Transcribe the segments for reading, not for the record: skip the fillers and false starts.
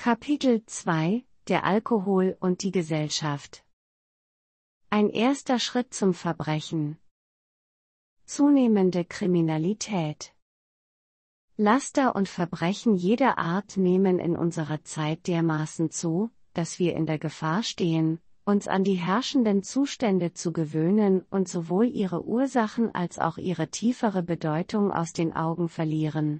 Kapitel 2: Der Alkohol und die Gesellschaft. Ein erster Schritt zum Verbrechen. Zunehmende Kriminalität. Laster und Verbrechen jeder Art nehmen in unserer Zeit dermaßen zu, dass wir in der Gefahr stehen, uns an die herrschenden Zustände zu gewöhnen und sowohl ihre Ursachen als auch ihre tiefere Bedeutung aus den Augen verlieren.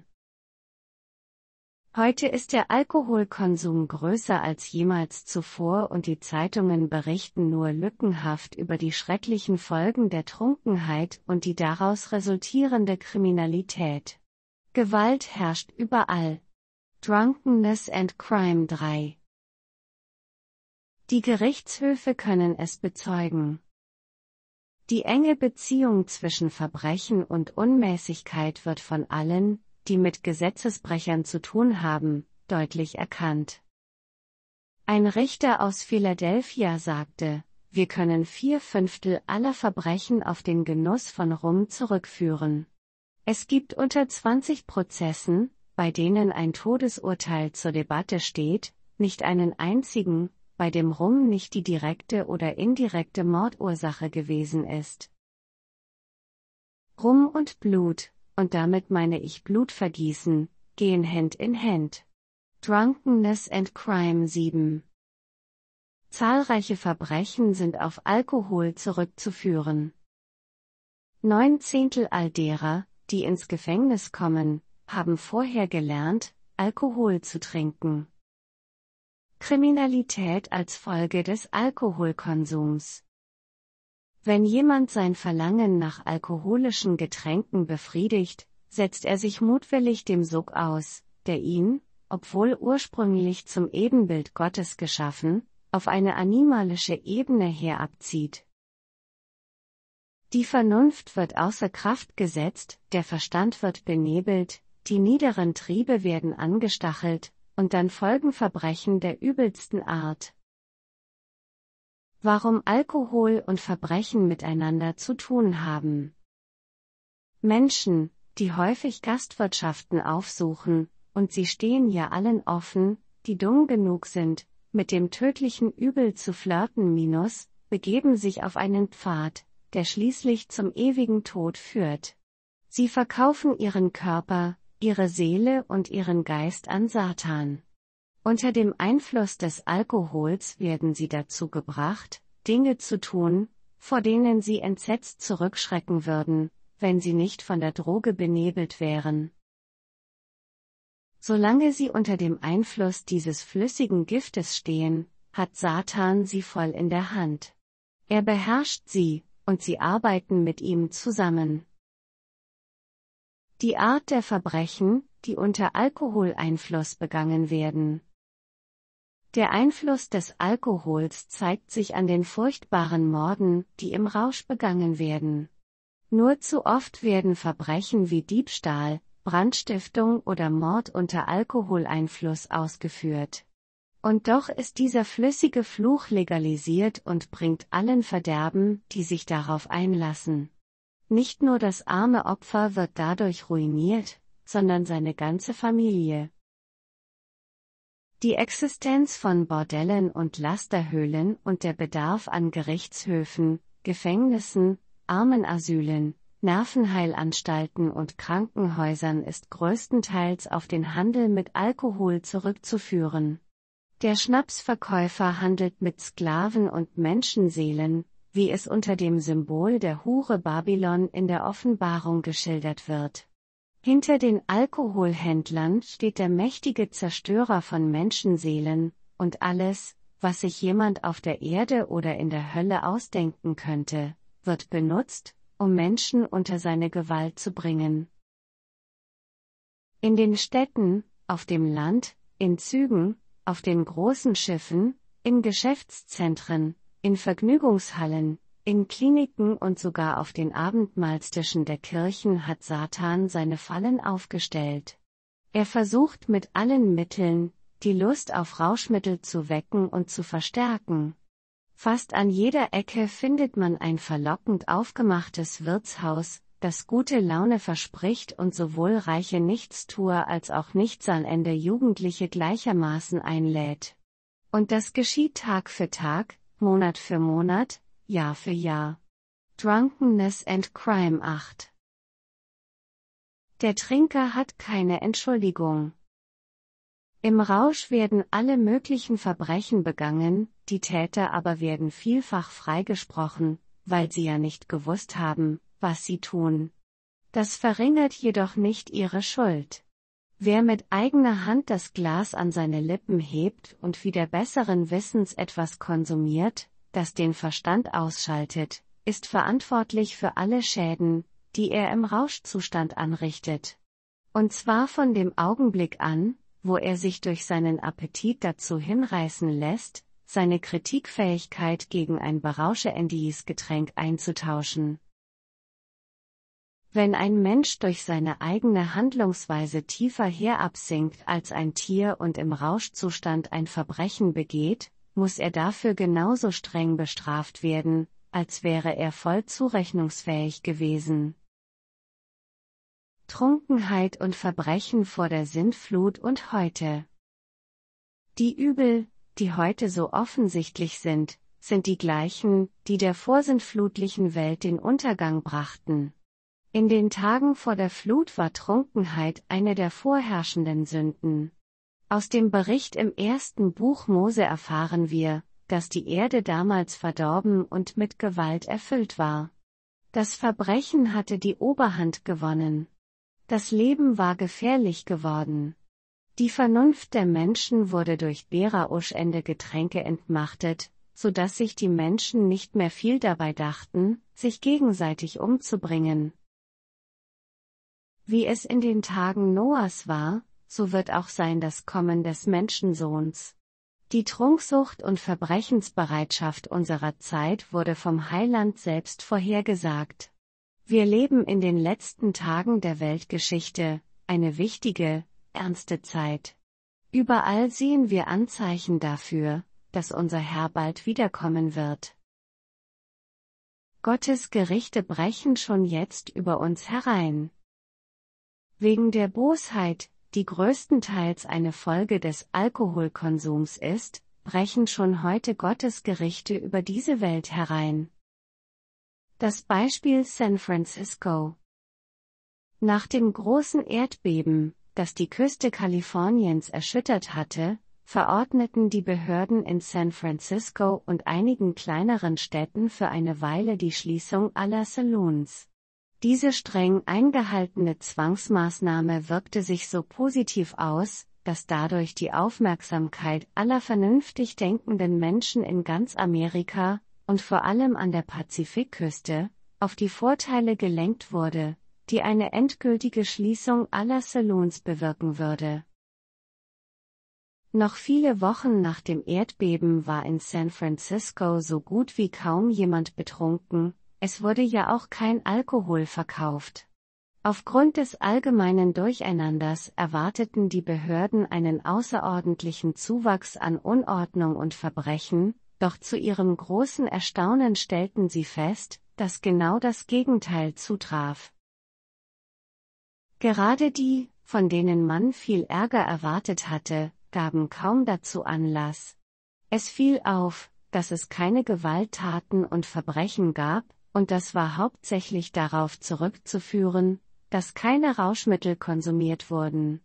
Heute ist der Alkoholkonsum größer als jemals zuvor und die Zeitungen berichten nur lückenhaft über die schrecklichen Folgen der Trunkenheit und die daraus resultierende Kriminalität. Gewalt herrscht überall. Drunkenness and Crime 3. Die Gerichtshöfe können es bezeugen. Die enge Beziehung zwischen Verbrechen und Unmäßigkeit wird von allen, die mit Gesetzesbrechern zu tun haben, deutlich erkannt. Ein Richter aus Philadelphia sagte, wir können 4/5 aller Verbrechen auf den Genuss von Rum zurückführen. Es gibt unter 20 Prozessen, bei denen ein Todesurteil zur Debatte steht, nicht einen einzigen, bei dem Rum nicht die direkte oder indirekte Mordursache gewesen ist. Rum und Blut, und damit meine ich Blutvergießen, gehen Hand in Hand. Drunkenness and Crime 7. Zahlreiche Verbrechen sind auf Alkohol zurückzuführen. 9/10 all derer, die ins Gefängnis kommen, haben vorher gelernt, Alkohol zu trinken. Kriminalität als Folge des Alkoholkonsums. Wenn jemand sein Verlangen nach alkoholischen Getränken befriedigt, setzt er sich mutwillig dem Sog aus, der ihn, obwohl ursprünglich zum Ebenbild Gottes geschaffen, auf eine animalische Ebene herabzieht. Die Vernunft wird außer Kraft gesetzt, der Verstand wird benebelt, die niederen Triebe werden angestachelt, und dann folgen Verbrechen der übelsten Art. Warum Alkohol und Verbrechen miteinander zu tun haben. Menschen, die häufig Gastwirtschaften aufsuchen, und sie stehen ja allen offen, die dumm genug sind, mit dem tödlichen Übel zu flirten begeben sich auf einen Pfad, der schließlich zum ewigen Tod führt. Sie verkaufen ihren Körper, ihre Seele und ihren Geist an Satan. Unter dem Einfluss des Alkohols werden sie dazu gebracht, Dinge zu tun, vor denen sie entsetzt zurückschrecken würden, wenn sie nicht von der Droge benebelt wären. Solange sie unter dem Einfluss dieses flüssigen Giftes stehen, hat Satan sie voll in der Hand. Er beherrscht sie, und sie arbeiten mit ihm zusammen. Die Art der Verbrechen, die unter Alkoholeinfluss begangen werden. Der Einfluss des Alkohols zeigt sich an den furchtbaren Morden, die im Rausch begangen werden. Nur zu oft werden Verbrechen wie Diebstahl, Brandstiftung oder Mord unter Alkoholeinfluss ausgeführt. Und doch ist dieser flüssige Fluch legalisiert und bringt allen Verderben, die sich darauf einlassen. Nicht nur das arme Opfer wird dadurch ruiniert, sondern seine ganze Familie. Die Existenz von Bordellen und Lasterhöhlen und der Bedarf an Gerichtshöfen, Gefängnissen, Armenasylen, Nervenheilanstalten und Krankenhäusern ist größtenteils auf den Handel mit Alkohol zurückzuführen. Der Schnapsverkäufer handelt mit Sklaven und Menschenseelen, wie es unter dem Symbol der Hure Babylon in der Offenbarung geschildert wird. Hinter den Alkoholhändlern steht der mächtige Zerstörer von Menschenseelen, und alles, was sich jemand auf der Erde oder in der Hölle ausdenken könnte, wird benutzt, um Menschen unter seine Gewalt zu bringen. In den Städten, auf dem Land, in Zügen, auf den großen Schiffen, in Geschäftszentren, in Vergnügungshallen, in Kliniken und sogar auf den Abendmahlstischen der Kirchen hat Satan seine Fallen aufgestellt. Er versucht mit allen Mitteln, die Lust auf Rauschmittel zu wecken und zu verstärken. Fast an jeder Ecke findet man ein verlockend aufgemachtes Wirtshaus, das gute Laune verspricht und sowohl reiche Nichtstuer als auch nichtsalende Jugendliche gleichermaßen einlädt. Und das geschieht Tag für Tag, Monat für Monat, Jahr für Jahr. Drunkenness and Crime 8. Der Trinker hat keine Entschuldigung. Im Rausch werden alle möglichen Verbrechen begangen, die Täter aber werden vielfach freigesprochen, weil sie ja nicht gewusst haben, was sie tun. Das verringert jedoch nicht ihre Schuld. Wer mit eigener Hand das Glas an seine Lippen hebt und wider besseren Wissens etwas konsumiert, das den Verstand ausschaltet, ist verantwortlich für alle Schäden, die er im Rauschzustand anrichtet. Und zwar von dem Augenblick an, wo er sich durch seinen Appetit dazu hinreißen lässt, seine Kritikfähigkeit gegen ein berauschendes Getränk einzutauschen. Wenn ein Mensch durch seine eigene Handlungsweise tiefer herabsinkt als ein Tier und im Rauschzustand ein Verbrechen begeht, muss er dafür genauso streng bestraft werden, als wäre er voll zurechnungsfähig gewesen. Trunkenheit und Verbrechen vor der Sintflut und heute. Die Übel, die heute so offensichtlich sind die gleichen, die der vorsintflutlichen Welt den Untergang brachten. In den Tagen vor der Flut war Trunkenheit eine der vorherrschenden Sünden. Aus dem Bericht im 1. Buch Mose erfahren wir, dass die Erde damals verdorben und mit Gewalt erfüllt war. Das Verbrechen hatte die Oberhand gewonnen. Das Leben war gefährlich geworden. Die Vernunft der Menschen wurde durch berauschende Getränke entmachtet, so dass sich die Menschen nicht mehr viel dabei dachten, sich gegenseitig umzubringen. Wie es in den Tagen Noahs war, so wird auch sein das Kommen des Menschensohns. Die Trunksucht und Verbrechensbereitschaft unserer Zeit wurde vom Heiland selbst vorhergesagt. Wir leben in den letzten Tagen der Weltgeschichte, eine wichtige, ernste Zeit. Überall sehen wir Anzeichen dafür, dass unser Herr bald wiederkommen wird. Gottes Gerichte brechen schon jetzt über uns herein. Wegen der Bosheit, die größtenteils eine Folge des Alkoholkonsums ist, brechen schon heute Gottes Gerichte über diese Welt herein. Das Beispiel San Francisco. Nach dem großen Erdbeben, das die Küste Kaliforniens erschüttert hatte, verordneten die Behörden in San Francisco und einigen kleineren Städten für eine Weile die Schließung aller Saloons. Diese streng eingehaltene Zwangsmaßnahme wirkte sich so positiv aus, dass dadurch die Aufmerksamkeit aller vernünftig denkenden Menschen in ganz Amerika, und vor allem an der Pazifikküste, auf die Vorteile gelenkt wurde, die eine endgültige Schließung aller Saloons bewirken würde. Noch viele Wochen nach dem Erdbeben war in San Francisco so gut wie kaum jemand betrunken, es wurde ja auch kein Alkohol verkauft. Aufgrund des allgemeinen Durcheinanders erwarteten die Behörden einen außerordentlichen Zuwachs an Unordnung und Verbrechen, doch zu ihrem großen Erstaunen stellten sie fest, dass genau das Gegenteil zutraf. Gerade die, von denen man viel Ärger erwartet hatte, gaben kaum dazu Anlass. Es fiel auf, dass es keine Gewalttaten und Verbrechen gab, und das war hauptsächlich darauf zurückzuführen, dass keine Rauschmittel konsumiert wurden.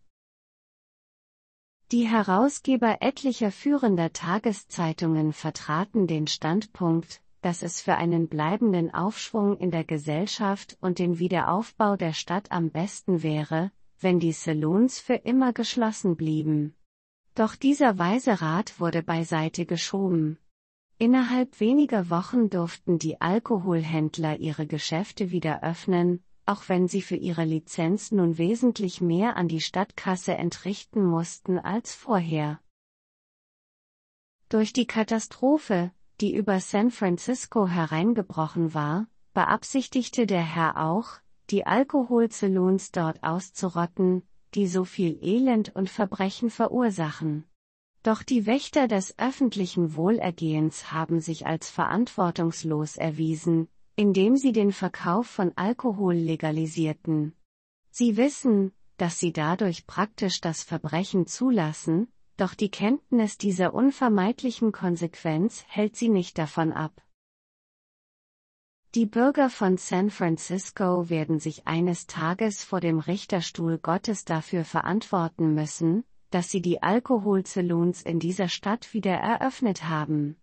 Die Herausgeber etlicher führender Tageszeitungen vertraten den Standpunkt, dass es für einen bleibenden Aufschwung in der Gesellschaft und den Wiederaufbau der Stadt am besten wäre, wenn die Saloons für immer geschlossen blieben. Doch dieser weise Rat wurde beiseite geschoben. Innerhalb weniger Wochen durften die Alkoholhändler ihre Geschäfte wieder öffnen, auch wenn sie für ihre Lizenz nun wesentlich mehr an die Stadtkasse entrichten mussten als vorher. Durch die Katastrophe, die über San Francisco hereingebrochen war, beabsichtigte der Herr auch, die Alkoholsaloons dort auszurotten, die so viel Elend und Verbrechen verursachen. Doch die Wächter des öffentlichen Wohlergehens haben sich als verantwortungslos erwiesen, indem sie den Verkauf von Alkohol legalisierten. Sie wissen, dass sie dadurch praktisch das Verbrechen zulassen, doch die Kenntnis dieser unvermeidlichen Konsequenz hält sie nicht davon ab. Die Bürger von San Francisco werden sich eines Tages vor dem Richterstuhl Gottes dafür verantworten müssen, dass sie die Alkoholsaloons in dieser Stadt wieder eröffnet haben.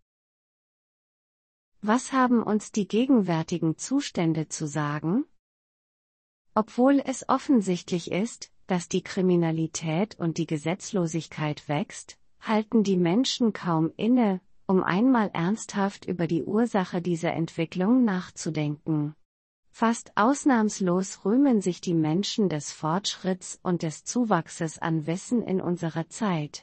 Was haben uns die gegenwärtigen Zustände zu sagen? Obwohl es offensichtlich ist, dass die Kriminalität und die Gesetzlosigkeit wächst, halten die Menschen kaum inne, um einmal ernsthaft über die Ursache dieser Entwicklung nachzudenken. Fast ausnahmslos rühmen sich die Menschen des Fortschritts und des Zuwachses an Wissen in unserer Zeit.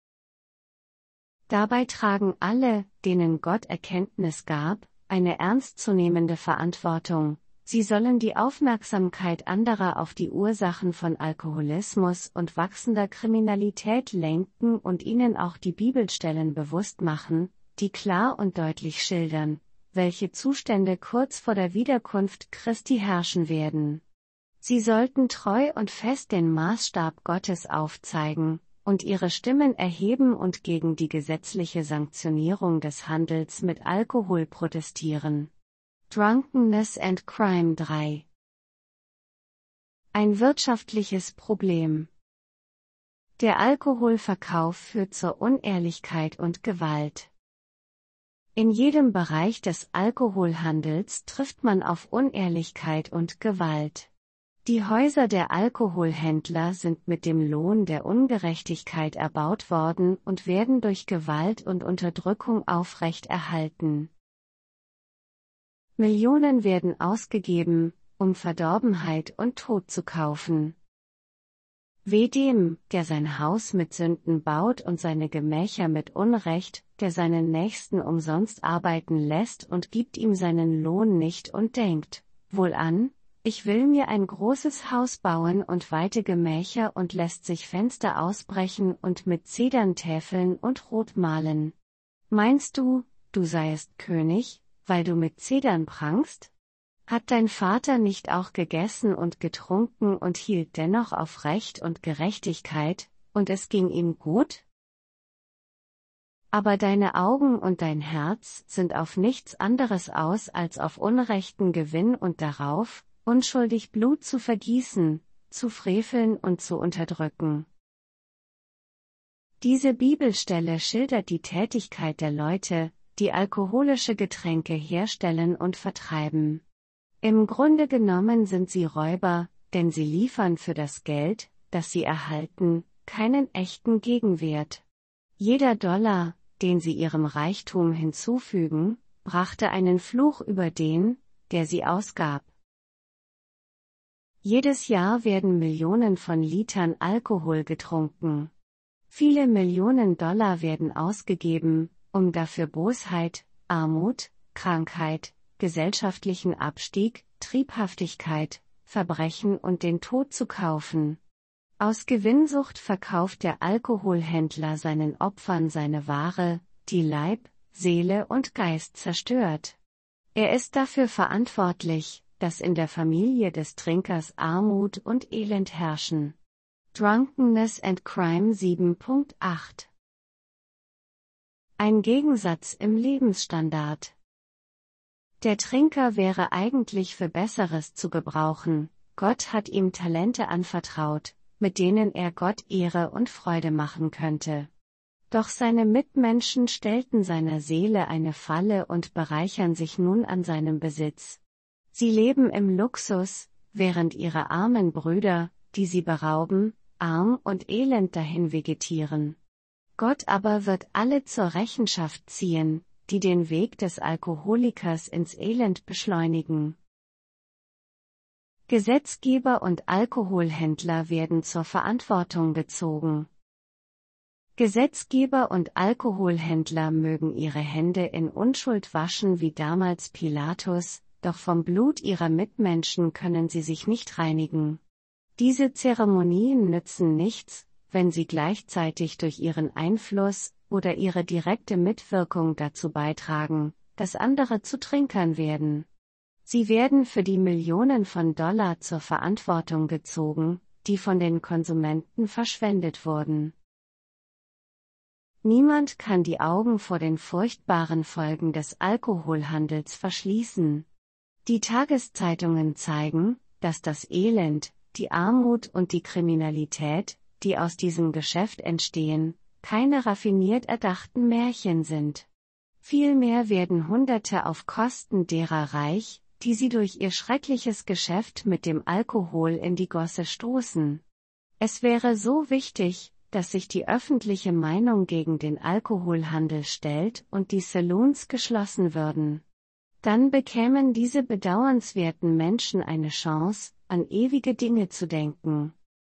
Dabei tragen alle, denen Gott Erkenntnis gab, eine ernstzunehmende Verantwortung. Sie sollen die Aufmerksamkeit anderer auf die Ursachen von Alkoholismus und wachsender Kriminalität lenken und ihnen auch die Bibelstellen bewusst machen, die klar und deutlich schildern, welche Zustände kurz vor der Wiederkunft Christi herrschen werden. Sie sollten treu und fest den Maßstab Gottes aufzeigen und ihre Stimmen erheben und gegen die gesetzliche Sanktionierung des Handels mit Alkohol protestieren. Drunkenness and Crime 3. Ein wirtschaftliches Problem. Der Alkoholverkauf führt zur Unehrlichkeit und Gewalt. In jedem Bereich des Alkoholhandels trifft man auf Unehrlichkeit und Gewalt. Die Häuser der Alkoholhändler sind mit dem Lohn der Ungerechtigkeit erbaut worden und werden durch Gewalt und Unterdrückung aufrechterhalten. Millionen werden ausgegeben, um Verdorbenheit und Tod zu kaufen. Weh dem, der sein Haus mit Sünden baut und seine Gemächer mit Unrecht, der seinen Nächsten umsonst arbeiten lässt und gibt ihm seinen Lohn nicht und denkt, wohlan, ich will mir ein großes Haus bauen und weite Gemächer und lässt sich Fenster ausbrechen und mit Zedern täfeln und rot malen. Meinst du, du seiest König, weil du mit Zedern prangst? Hat dein Vater nicht auch gegessen und getrunken und hielt dennoch auf Recht und Gerechtigkeit, und es ging ihm gut? Aber deine Augen und dein Herz sind auf nichts anderes aus als auf unrechten Gewinn und darauf, unschuldig Blut zu vergießen, zu freveln und zu unterdrücken. Diese Bibelstelle schildert die Tätigkeit der Leute, die alkoholische Getränke herstellen und vertreiben. Im Grunde genommen sind sie Räuber, denn sie liefern für das Geld, das sie erhalten, keinen echten Gegenwert. Jeder Dollar, den sie ihrem Reichtum hinzufügen, brachte einen Fluch über den, der sie ausgab. Jedes Jahr werden Millionen von Litern Alkohol getrunken. Viele Millionen Dollar werden ausgegeben, um dafür Bosheit, Armut, Krankheit, gesellschaftlichen Abstieg, Triebhaftigkeit, Verbrechen und den Tod zu kaufen. Aus Gewinnsucht verkauft der Alkoholhändler seinen Opfern seine Ware, die Leib, Seele und Geist zerstört. Er ist dafür verantwortlich, dass in der Familie des Trinkers Armut und Elend herrschen. Drunkenness and Crime 7.8. Ein Gegensatz im Lebensstandard. Der Trinker wäre eigentlich für Besseres zu gebrauchen, Gott hat ihm Talente anvertraut, mit denen er Gott Ehre und Freude machen könnte. Doch seine Mitmenschen stellten seiner Seele eine Falle und bereichern sich nun an seinem Besitz. Sie leben im Luxus, während ihre armen Brüder, die sie berauben, arm und elend dahin vegetieren. Gott aber wird alle zur Rechenschaft ziehen, die den Weg des Alkoholikers ins Elend beschleunigen. Gesetzgeber und Alkoholhändler werden zur Verantwortung gezogen. Gesetzgeber und Alkoholhändler mögen ihre Hände in Unschuld waschen wie damals Pilatus, doch vom Blut ihrer Mitmenschen können sie sich nicht reinigen. Diese Zeremonien nützen nichts, wenn sie gleichzeitig durch ihren Einfluss oder ihre direkte Mitwirkung dazu beitragen, dass andere zu Trinkern werden. Sie werden für die Millionen von Dollar zur Verantwortung gezogen, die von den Konsumenten verschwendet wurden. Niemand kann die Augen vor den furchtbaren Folgen des Alkoholhandels verschließen. Die Tageszeitungen zeigen, dass das Elend, die Armut und die Kriminalität, die aus diesem Geschäft entstehen, keine raffiniert erdachten Märchen sind. Vielmehr werden Hunderte auf Kosten derer reich, die sie durch ihr schreckliches Geschäft mit dem Alkohol in die Gosse stoßen. Es wäre so wichtig, dass sich die öffentliche Meinung gegen den Alkoholhandel stellt und die Saloons geschlossen würden. Dann bekämen diese bedauernswerten Menschen eine Chance, an ewige Dinge zu denken.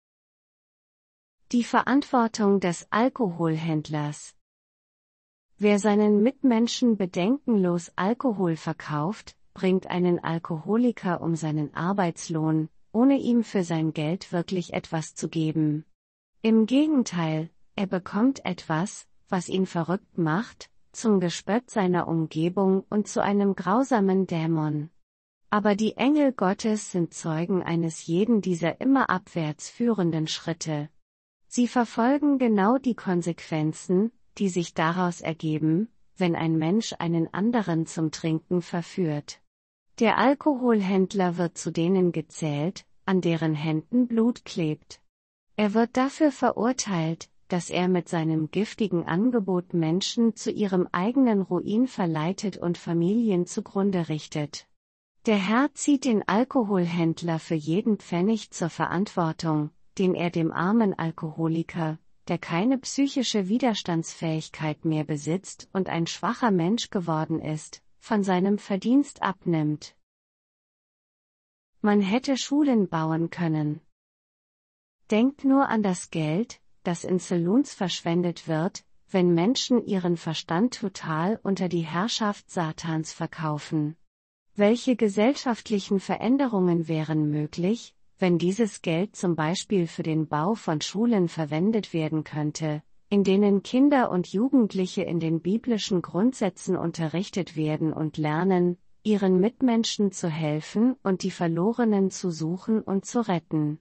Die Verantwortung des Alkoholhändlers. Wer seinen Mitmenschen bedenkenlos Alkohol verkauft, bringt einen Alkoholiker um seinen Arbeitslohn, ohne ihm für sein Geld wirklich etwas zu geben. Im Gegenteil, er bekommt etwas, was ihn verrückt macht, zum Gespött seiner Umgebung und zu einem grausamen Dämon. Aber die Engel Gottes sind Zeugen eines jeden dieser immer abwärts führenden Schritte. Sie verfolgen genau die Konsequenzen, die sich daraus ergeben, wenn ein Mensch einen anderen zum Trinken verführt. Der Alkoholhändler wird zu denen gezählt, an deren Händen Blut klebt. Er wird dafür verurteilt, dass er mit seinem giftigen Angebot Menschen zu ihrem eigenen Ruin verleitet und Familien zugrunde richtet. Der Herr zieht den Alkoholhändler für jeden Pfennig zur Verantwortung, den er dem armen Alkoholiker, der keine psychische Widerstandsfähigkeit mehr besitzt und ein schwacher Mensch geworden ist, von seinem Verdienst abnimmt. Man hätte Schulen bauen können. Denkt nur an das Geld, das in Saloons verschwendet wird, wenn Menschen ihren Verstand total unter die Herrschaft Satans verkaufen. Welche gesellschaftlichen Veränderungen wären möglich, wenn dieses Geld zum Beispiel für den Bau von Schulen verwendet werden könnte, in denen Kinder und Jugendliche in den biblischen Grundsätzen unterrichtet werden und lernen, ihren Mitmenschen zu helfen und die Verlorenen zu suchen und zu retten.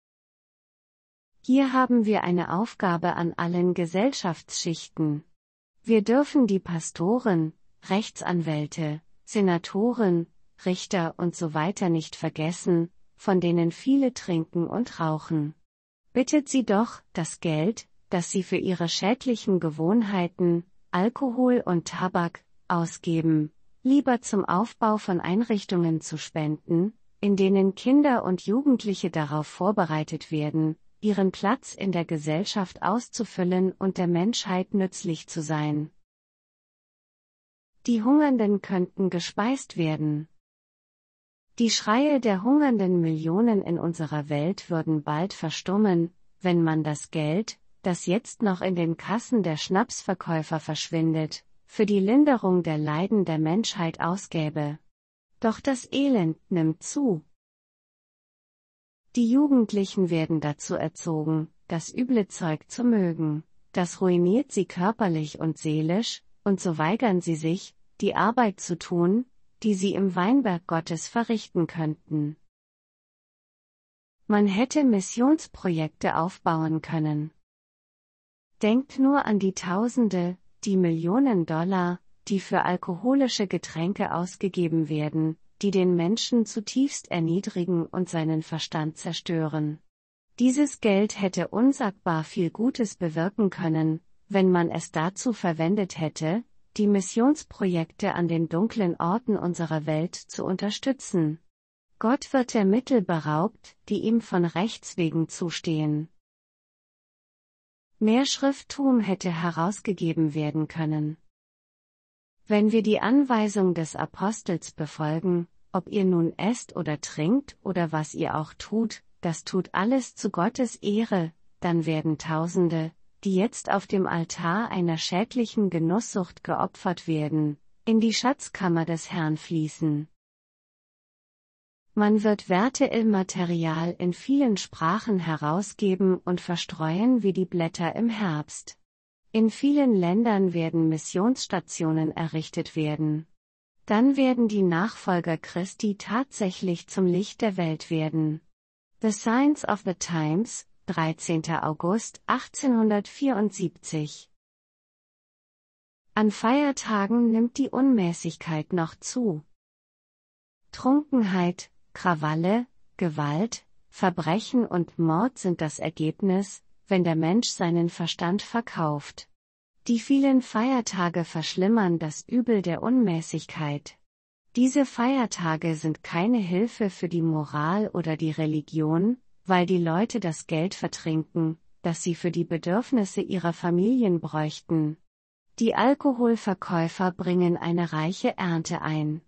Hier haben wir eine Aufgabe an allen Gesellschaftsschichten. Wir dürfen die Pastoren, Rechtsanwälte, Senatoren, Richter und so weiter nicht vergessen, von denen viele trinken und rauchen. Bittet sie doch, das Geld, das sie für ihre schädlichen Gewohnheiten, Alkohol und Tabak, ausgeben, lieber zum Aufbau von Einrichtungen zu spenden, in denen Kinder und Jugendliche darauf vorbereitet werden, ihren Platz in der Gesellschaft auszufüllen und der Menschheit nützlich zu sein. Die Hungernden könnten gespeist werden. Die Schreie der hungernden Millionen in unserer Welt würden bald verstummen, wenn man das Geld, das jetzt noch in den Kassen der Schnapsverkäufer verschwindet, für die Linderung der Leiden der Menschheit ausgäbe. Doch das Elend nimmt zu. Die Jugendlichen werden dazu erzogen, das üble Zeug zu mögen, das ruiniert sie körperlich und seelisch, und so weigern sie sich, die Arbeit zu tun, die sie im Weinberg Gottes verrichten könnten. Man hätte Missionsprojekte aufbauen können. Denkt nur an die Tausende, die Millionen Dollar, die für alkoholische Getränke ausgegeben werden, die den Menschen zutiefst erniedrigen und seinen Verstand zerstören. Dieses Geld hätte unsagbar viel Gutes bewirken können, wenn man es dazu verwendet hätte, die Missionsprojekte an den dunklen Orten unserer Welt zu unterstützen. Gott wird der Mittel beraubt, die ihm von Rechts wegen zustehen. Mehr Schrifttum hätte herausgegeben werden können. Wenn wir die Anweisung des Apostels befolgen, ob ihr nun esst oder trinkt oder was ihr auch tut, das tut alles zu Gottes Ehre, dann werden Tausende, die jetzt auf dem Altar einer schädlichen Genusssucht geopfert werden, in die Schatzkammer des Herrn fließen. Man wird Werteilmaterial in vielen Sprachen herausgeben und verstreuen wie die Blätter im Herbst. In vielen Ländern werden Missionsstationen errichtet werden. Dann werden die Nachfolger Christi tatsächlich zum Licht der Welt werden. The Signs of the Times, 13. August 1874. An Feiertagen nimmt die Unmäßigkeit noch zu. Trunkenheit, Krawalle, Gewalt, Verbrechen und Mord sind das Ergebnis, wenn der Mensch seinen Verstand verkauft. Die vielen Feiertage verschlimmern das Übel der Unmäßigkeit. Diese Feiertage sind keine Hilfe für die Moral oder die Religion, weil die Leute das Geld vertrinken, das sie für die Bedürfnisse ihrer Familien bräuchten. Die Alkoholverkäufer bringen eine reiche Ernte ein.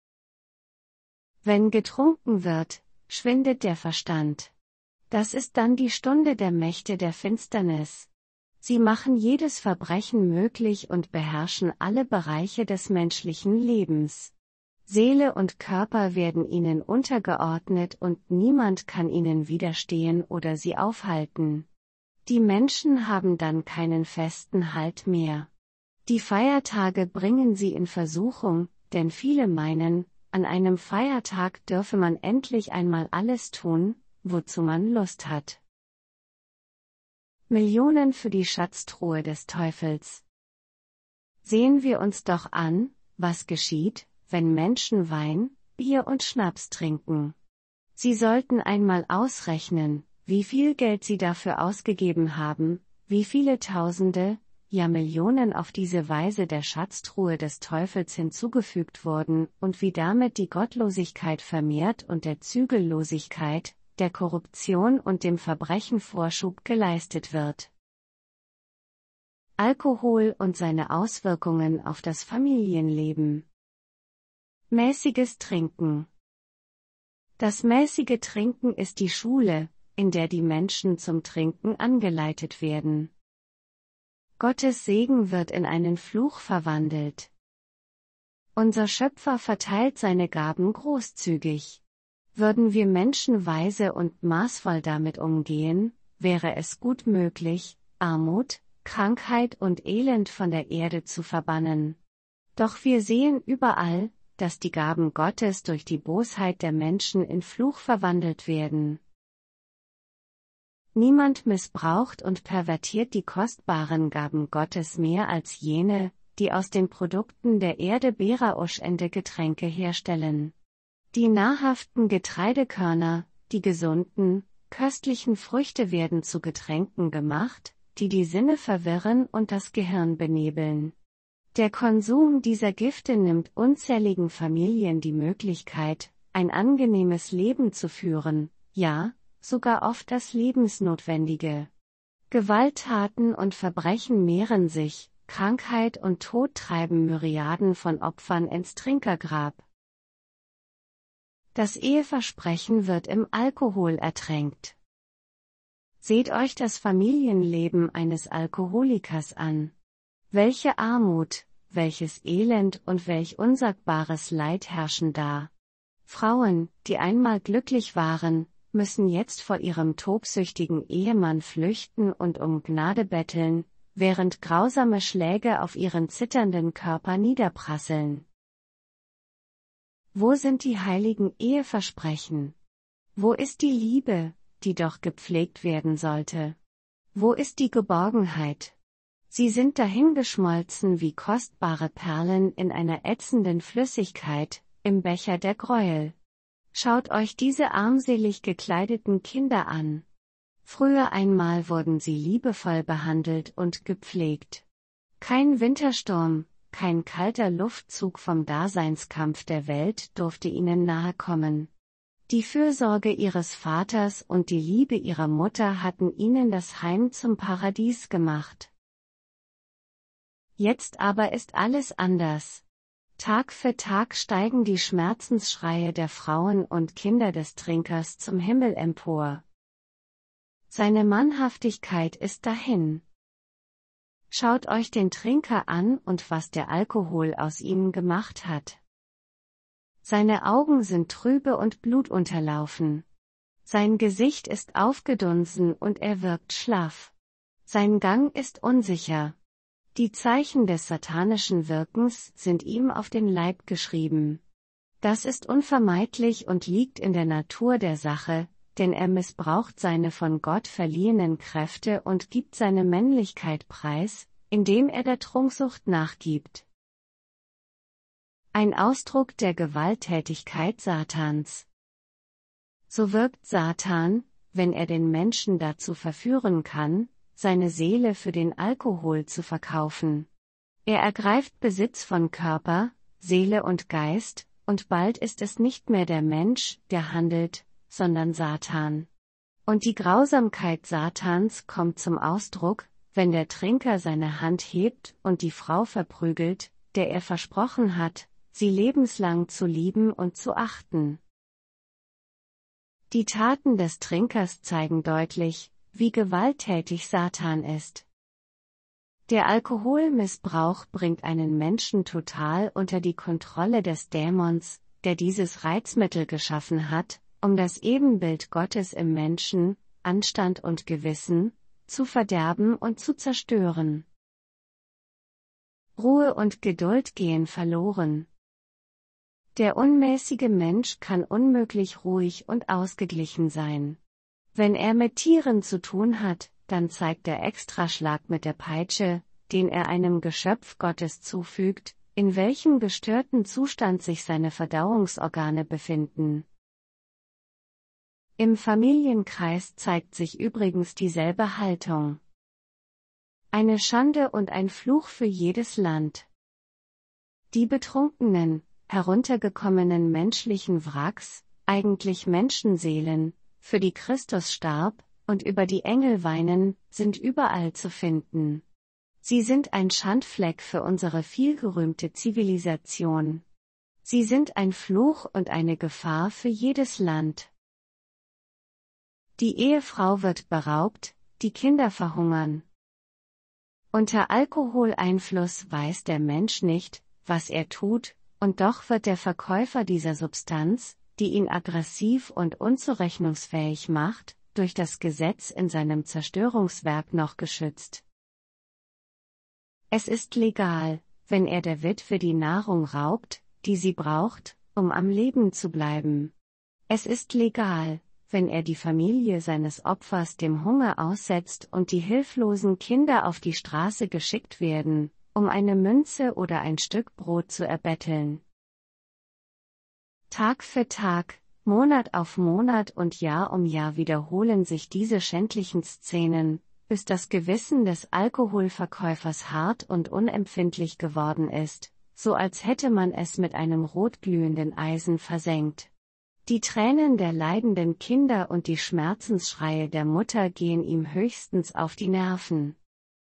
Wenn getrunken wird, schwindet der Verstand. Das ist dann die Stunde der Mächte der Finsternis. Sie machen jedes Verbrechen möglich und beherrschen alle Bereiche des menschlichen Lebens. Seele und Körper werden ihnen untergeordnet und niemand kann ihnen widerstehen oder sie aufhalten. Die Menschen haben dann keinen festen Halt mehr. Die Feiertage bringen sie in Versuchung, denn viele meinen, an einem Feiertag dürfe man endlich einmal alles tun, wozu man Lust hat. Millionen für die Schatztruhe des Teufels. Sehen wir uns doch an, was geschieht, wenn Menschen Wein, Bier und Schnaps trinken. Sie sollten einmal ausrechnen, wie viel Geld sie dafür ausgegeben haben, wie viele Tausende, ja Millionen auf diese Weise der Schatztruhe des Teufels hinzugefügt wurden und wie damit die Gottlosigkeit vermehrt und der Zügellosigkeit, der Korruption und dem Verbrechen Vorschub geleistet wird. Alkohol und seine Auswirkungen auf das Familienleben. Mäßiges Trinken. Das mäßige Trinken ist die Schule, in der die Menschen zum Trinken angeleitet werden. Gottes Segen wird in einen Fluch verwandelt. Unser Schöpfer verteilt seine Gaben großzügig. Würden wir Menschen weise und maßvoll damit umgehen, wäre es gut möglich, Armut, Krankheit und Elend von der Erde zu verbannen. Doch wir sehen überall, dass die Gaben Gottes durch die Bosheit der Menschen in Fluch verwandelt werden. Niemand missbraucht und pervertiert die kostbaren Gaben Gottes mehr als jene, die aus den Produkten der Erde berauschende Getränke herstellen. Die nahrhaften Getreidekörner, die gesunden, köstlichen Früchte werden zu Getränken gemacht, die die Sinne verwirren und das Gehirn benebeln. Der Konsum dieser Gifte nimmt unzähligen Familien die Möglichkeit, ein angenehmes Leben zu führen, ja, sogar oft das Lebensnotwendige. Gewalttaten und Verbrechen mehren sich, Krankheit und Tod treiben Myriaden von Opfern ins Trinkergrab. Das Eheversprechen wird im Alkohol ertränkt. Seht euch das Familienleben eines Alkoholikers an. Welche Armut, welches Elend und welch unsagbares Leid herrschen da. Frauen, die einmal glücklich waren, müssen jetzt vor ihrem tobsüchtigen Ehemann flüchten und um Gnade betteln, während grausame Schläge auf ihren zitternden Körper niederprasseln. Wo sind die heiligen Eheversprechen? Wo ist die Liebe, die doch gepflegt werden sollte? Wo ist die Geborgenheit? Sie sind dahingeschmolzen wie kostbare Perlen in einer ätzenden Flüssigkeit, im Becher der Gräuel. Schaut euch diese armselig gekleideten Kinder an. Früher einmal wurden sie liebevoll behandelt und gepflegt. Kein Wintersturm, kein kalter Luftzug vom Daseinskampf der Welt durfte ihnen nahe kommen. Die Fürsorge ihres Vaters und die Liebe ihrer Mutter hatten ihnen das Heim zum Paradies gemacht. Jetzt aber ist alles anders. Tag für Tag steigen die Schmerzensschreie der Frauen und Kinder des Trinkers zum Himmel empor. Seine Mannhaftigkeit ist dahin. Schaut euch den Trinker an und was der Alkohol aus ihm gemacht hat. Seine Augen sind trübe und blutunterlaufen. Sein Gesicht ist aufgedunsen und er wirkt schlaff. Sein Gang ist unsicher. Die Zeichen des satanischen Wirkens sind ihm auf den Leib geschrieben. Das ist unvermeidlich und liegt in der Natur der Sache, denn er missbraucht seine von Gott verliehenen Kräfte und gibt seine Männlichkeit preis, indem er der Trunksucht nachgibt. Ein Ausdruck der Gewalttätigkeit Satans. So wirkt Satan, wenn er den Menschen dazu verführen kann, seine Seele für den Alkohol zu verkaufen. Er ergreift Besitz von Körper, Seele und Geist, und bald ist es nicht mehr der Mensch, der handelt, sondern Satan. Und die Grausamkeit Satans kommt zum Ausdruck, wenn der Trinker seine Hand hebt und die Frau verprügelt, der er versprochen hat, sie lebenslang zu lieben und zu achten. Die Taten des Trinkers zeigen deutlich, wie gewalttätig Satan ist. Der Alkoholmissbrauch bringt einen Menschen total unter die Kontrolle des Dämons, der dieses Reizmittel geschaffen hat, um das Ebenbild Gottes im Menschen, Anstand und Gewissen, zu verderben und zu zerstören. Ruhe und Geduld gehen verloren. Der unmäßige Mensch kann unmöglich ruhig und ausgeglichen sein. Wenn er mit Tieren zu tun hat, dann zeigt der Extraschlag mit der Peitsche, den er einem Geschöpf Gottes zufügt, in welchem gestörten Zustand sich seine Verdauungsorgane befinden. Im Familienkreis zeigt sich übrigens dieselbe Haltung. Eine Schande und ein Fluch für jedes Land. Die betrunkenen, heruntergekommenen menschlichen Wracks, eigentlich Menschenseelen, für die Christus starb, und über die Engel weinen, sind überall zu finden. Sie sind ein Schandfleck für unsere vielgerühmte Zivilisation. Sie sind ein Fluch und eine Gefahr für jedes Land. Die Ehefrau wird beraubt, die Kinder verhungern. Unter Alkoholeinfluss weiß der Mensch nicht, was er tut, und doch wird der Verkäufer dieser Substanz, die ihn aggressiv und unzurechnungsfähig macht, durch das Gesetz in seinem Zerstörungswerk noch geschützt. Es ist legal, wenn er der Witwe die Nahrung raubt, die sie braucht, um am Leben zu bleiben. Es ist legal, wenn er die Familie seines Opfers dem Hunger aussetzt und die hilflosen Kinder auf die Straße geschickt werden, um eine Münze oder ein Stück Brot zu erbetteln. Tag für Tag, Monat auf Monat und Jahr um Jahr wiederholen sich diese schändlichen Szenen, bis das Gewissen des Alkoholverkäufers hart und unempfindlich geworden ist, so als hätte man es mit einem rotglühenden Eisen versenkt. Die Tränen der leidenden Kinder und die Schmerzensschreie der Mutter gehen ihm höchstens auf die Nerven.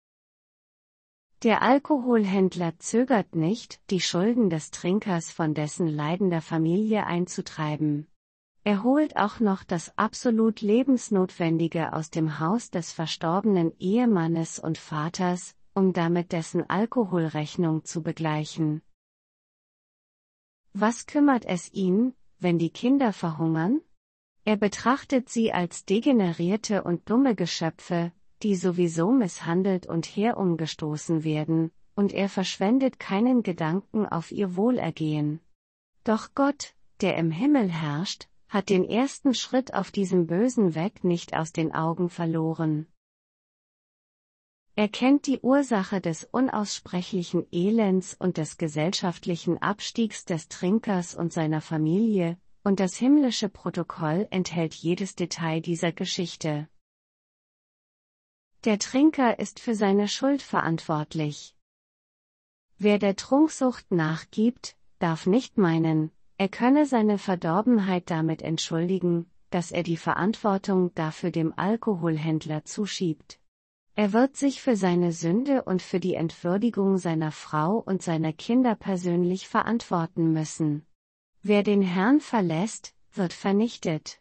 Der Alkoholhändler zögert nicht, die Schulden des Trinkers von dessen leidender Familie einzutreiben. Er holt auch noch das absolut Lebensnotwendige aus dem Haus des verstorbenen Ehemannes und Vaters, um damit dessen Alkoholrechnung zu begleichen. Was kümmert es ihn, wenn die Kinder verhungern? Er betrachtet sie als degenerierte und dumme Geschöpfe, die sowieso misshandelt und herumgestoßen werden, und er verschwendet keinen Gedanken auf ihr Wohlergehen. Doch Gott, der im Himmel herrscht, hat den ersten Schritt auf diesem bösen Weg nicht aus den Augen verloren. Er kennt die Ursache des unaussprechlichen Elends und des gesellschaftlichen Abstiegs des Trinkers und seiner Familie, und das himmlische Protokoll enthält jedes Detail dieser Geschichte. Der Trinker ist für seine Schuld verantwortlich. Wer der Trunksucht nachgibt, darf nicht meinen, er könne seine Verdorbenheit damit entschuldigen, dass er die Verantwortung dafür dem Alkoholhändler zuschiebt. Er wird sich für seine Sünde und für die Entwürdigung seiner Frau und seiner Kinder persönlich verantworten müssen. Wer den Herrn verlässt, wird vernichtet.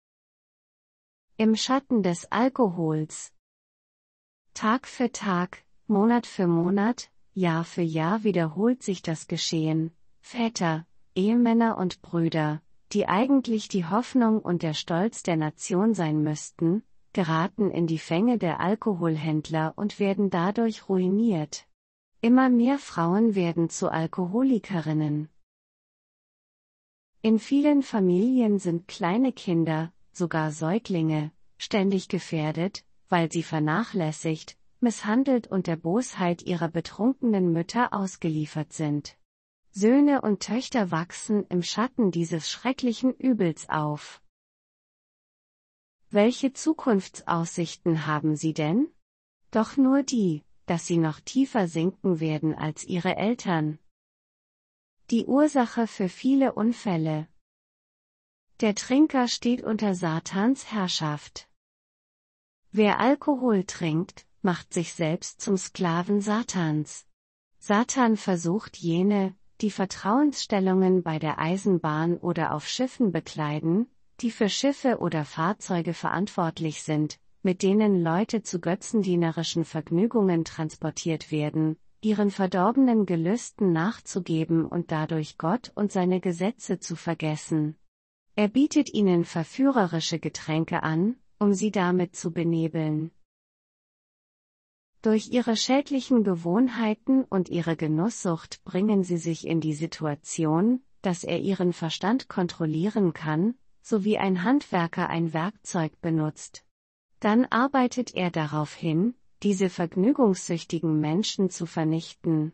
Im Schatten des Alkohols. Tag für Tag, Monat für Monat, Jahr für Jahr wiederholt sich das Geschehen. Väter, Ehemänner und Brüder, die eigentlich die Hoffnung und der Stolz der Nation sein müssten, geraten in die Fänge der Alkoholhändler und werden dadurch ruiniert. Immer mehr Frauen werden zu Alkoholikerinnen. In vielen Familien sind kleine Kinder, sogar Säuglinge, ständig gefährdet, weil sie vernachlässigt, misshandelt und der Bosheit ihrer betrunkenen Mütter ausgeliefert sind. Söhne und Töchter wachsen im Schatten dieses schrecklichen Übels auf. Welche Zukunftsaussichten haben sie denn? Doch nur die, dass sie noch tiefer sinken werden als ihre Eltern. Die Ursache für viele Unfälle. Der Trinker steht unter Satans Herrschaft. Wer Alkohol trinkt, macht sich selbst zum Sklaven Satans. Satan versucht jene, die Vertrauensstellungen bei der Eisenbahn oder auf Schiffen bekleiden, die für Schiffe oder Fahrzeuge verantwortlich sind, mit denen Leute zu götzendienerischen Vergnügungen transportiert werden, ihren verdorbenen Gelüsten nachzugeben und dadurch Gott und seine Gesetze zu vergessen. Er bietet ihnen verführerische Getränke an, um sie damit zu benebeln. Durch ihre schädlichen Gewohnheiten und ihre Genusssucht bringen sie sich in die Situation, dass er ihren Verstand kontrollieren kann, so wie ein Handwerker ein Werkzeug benutzt. Dann arbeitet er darauf hin, diese vergnügungssüchtigen Menschen zu vernichten.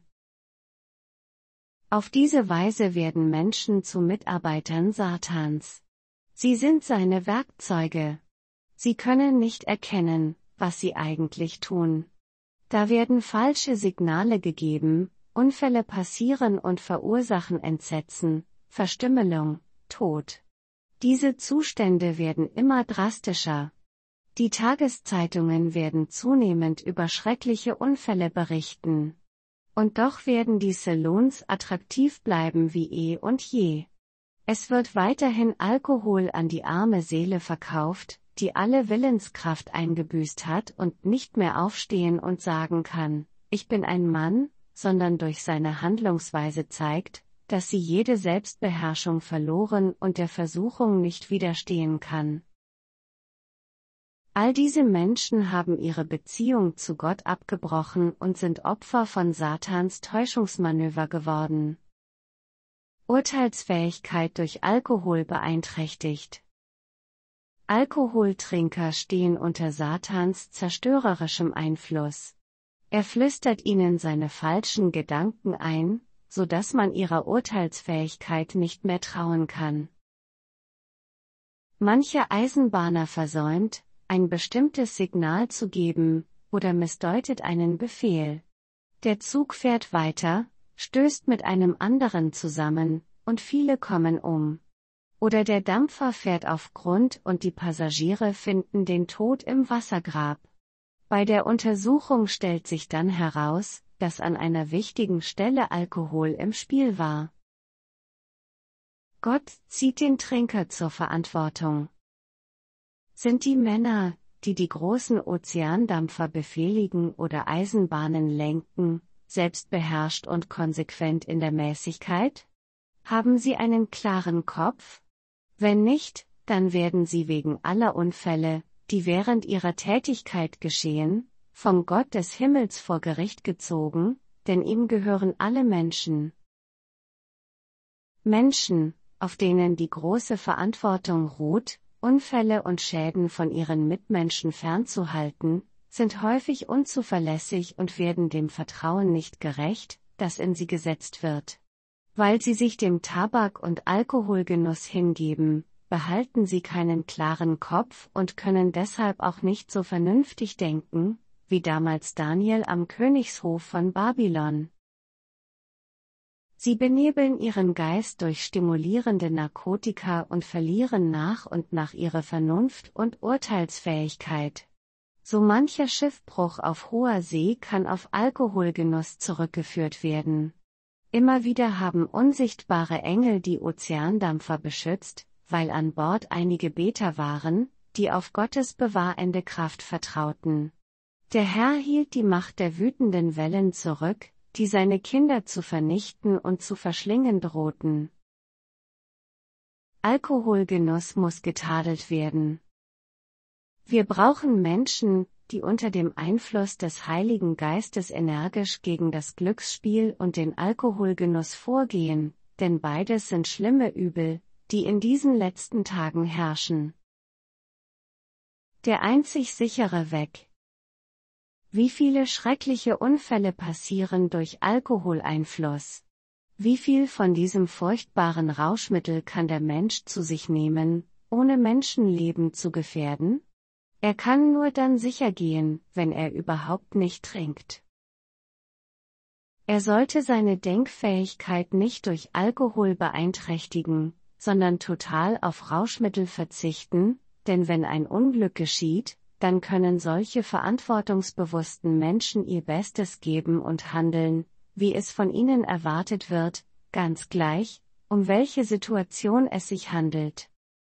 Auf diese Weise werden Menschen zu Mitarbeitern Satans. Sie sind seine Werkzeuge. Sie können nicht erkennen, was sie eigentlich tun. Da werden falsche Signale gegeben, Unfälle passieren und verursachen Entsetzen, Verstümmelung, Tod. Diese Zustände werden immer drastischer. Die Tageszeitungen werden zunehmend über schreckliche Unfälle berichten. Und doch werden die Saloons attraktiv bleiben wie eh und je. Es wird weiterhin Alkohol an die arme Seele verkauft, die alle Willenskraft eingebüßt hat und nicht mehr aufstehen und sagen kann, ich bin ein Mann, sondern durch seine Handlungsweise zeigt, dass sie jede Selbstbeherrschung verloren und der Versuchung nicht widerstehen kann. All diese Menschen haben ihre Beziehung zu Gott abgebrochen und sind Opfer von Satans Täuschungsmanöver geworden. Urteilsfähigkeit durch Alkohol beeinträchtigt. Alkoholtrinker stehen unter Satans zerstörerischem Einfluss. Er flüstert ihnen seine falschen Gedanken ein, so dass man ihrer Urteilsfähigkeit nicht mehr trauen kann. Manche Eisenbahner versäumt, ein bestimmtes Signal zu geben, oder missdeutet einen Befehl. Der Zug fährt weiter, stößt mit einem anderen zusammen, und viele kommen um. Oder der Dampfer fährt auf Grund und die Passagiere finden den Tod im Wassergrab. Bei der Untersuchung stellt sich dann heraus, dass an einer wichtigen Stelle Alkohol im Spiel war. Gott zieht den Trinker zur Verantwortung. Sind die Männer, die die großen Ozeandampfer befehligen oder Eisenbahnen lenken, selbstbeherrscht und konsequent in der Mäßigkeit? Haben sie einen klaren Kopf? Wenn nicht, dann werden sie wegen aller Unfälle, die während ihrer Tätigkeit geschehen, vom Gott des Himmels vor Gericht gezogen, denn ihm gehören alle Menschen. Menschen, auf denen die große Verantwortung ruht, Unfälle und Schäden von ihren Mitmenschen fernzuhalten, sind häufig unzuverlässig und werden dem Vertrauen nicht gerecht, das in sie gesetzt wird. Weil sie sich dem Tabak- und Alkoholgenuss hingeben, behalten sie keinen klaren Kopf und können deshalb auch nicht so vernünftig denken, wie damals Daniel am Königshof von Babylon. Sie benebeln ihren Geist durch stimulierende Narkotika und verlieren nach und nach ihre Vernunft und Urteilsfähigkeit. So mancher Schiffbruch auf hoher See kann auf Alkoholgenuss zurückgeführt werden. Immer wieder haben unsichtbare Engel die Ozeandampfer beschützt, weil an Bord einige Beter waren, die auf Gottes bewahrende Kraft vertrauten. Der Herr hielt die Macht der wütenden Wellen zurück, die seine Kinder zu vernichten und zu verschlingen drohten. Alkoholgenuss muss getadelt werden. Wir brauchen Menschen, die unter dem Einfluss des Heiligen Geistes energisch gegen das Glücksspiel und den Alkoholgenuss vorgehen, denn beides sind schlimme Übel, die in diesen letzten Tagen herrschen. Der einzig sichere Weg. Wie viele schreckliche Unfälle passieren durch Alkoholeinfluss? Wie viel von diesem furchtbaren Rauschmittel kann der Mensch zu sich nehmen, ohne Menschenleben zu gefährden? Er kann nur dann sicher gehen, wenn er überhaupt nicht trinkt. Er sollte seine Denkfähigkeit nicht durch Alkohol beeinträchtigen, sondern total auf Rauschmittel verzichten, denn wenn ein Unglück geschieht, dann können solche verantwortungsbewussten Menschen ihr Bestes geben und handeln, wie es von ihnen erwartet wird, ganz gleich, um welche Situation es sich handelt.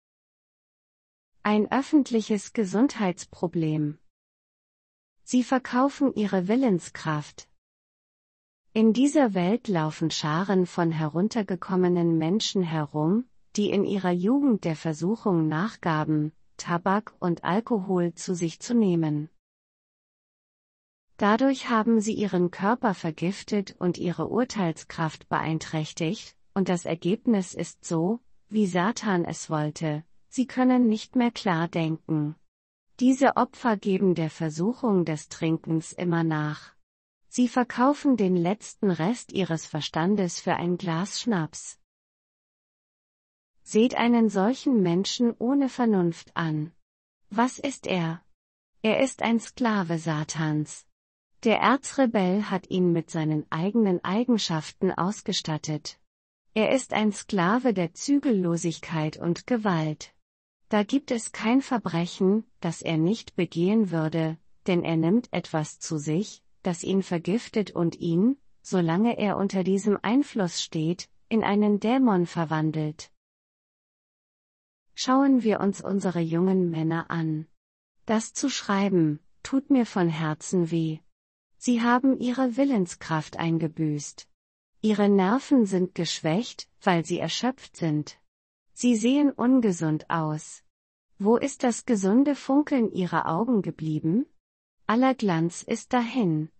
Ein öffentliches Gesundheitsproblem. Sie verkaufen ihre Willenskraft. In dieser Welt laufen Scharen von heruntergekommenen Menschen herum, die in ihrer Jugend der Versuchung nachgaben, Tabak und Alkohol zu sich zu nehmen. Dadurch haben sie ihren Körper vergiftet und ihre Urteilskraft beeinträchtigt, und das Ergebnis ist so, wie Satan es wollte: Sie können nicht mehr klar denken. Diese Opfer geben der Versuchung des Trinkens immer nach. Sie verkaufen den letzten Rest ihres Verstandes für ein Glas Schnaps. Seht einen solchen Menschen ohne Vernunft an. Was ist er? Er ist ein Sklave Satans. Der Erzrebell hat ihn mit seinen eigenen Eigenschaften ausgestattet. Er ist ein Sklave der Zügellosigkeit und Gewalt. Da gibt es kein Verbrechen, das er nicht begehen würde, denn er nimmt etwas zu sich, das ihn vergiftet und ihn, solange er unter diesem Einfluss steht, in einen Dämon verwandelt. Schauen wir uns unsere jungen Männer an. Das zu schreiben, tut mir von Herzen weh. Sie haben ihre Willenskraft eingebüßt. Ihre Nerven sind geschwächt, weil sie erschöpft sind. Sie sehen ungesund aus. Wo ist das gesunde Funkeln ihrer Augen geblieben? Aller Glanz ist dahin.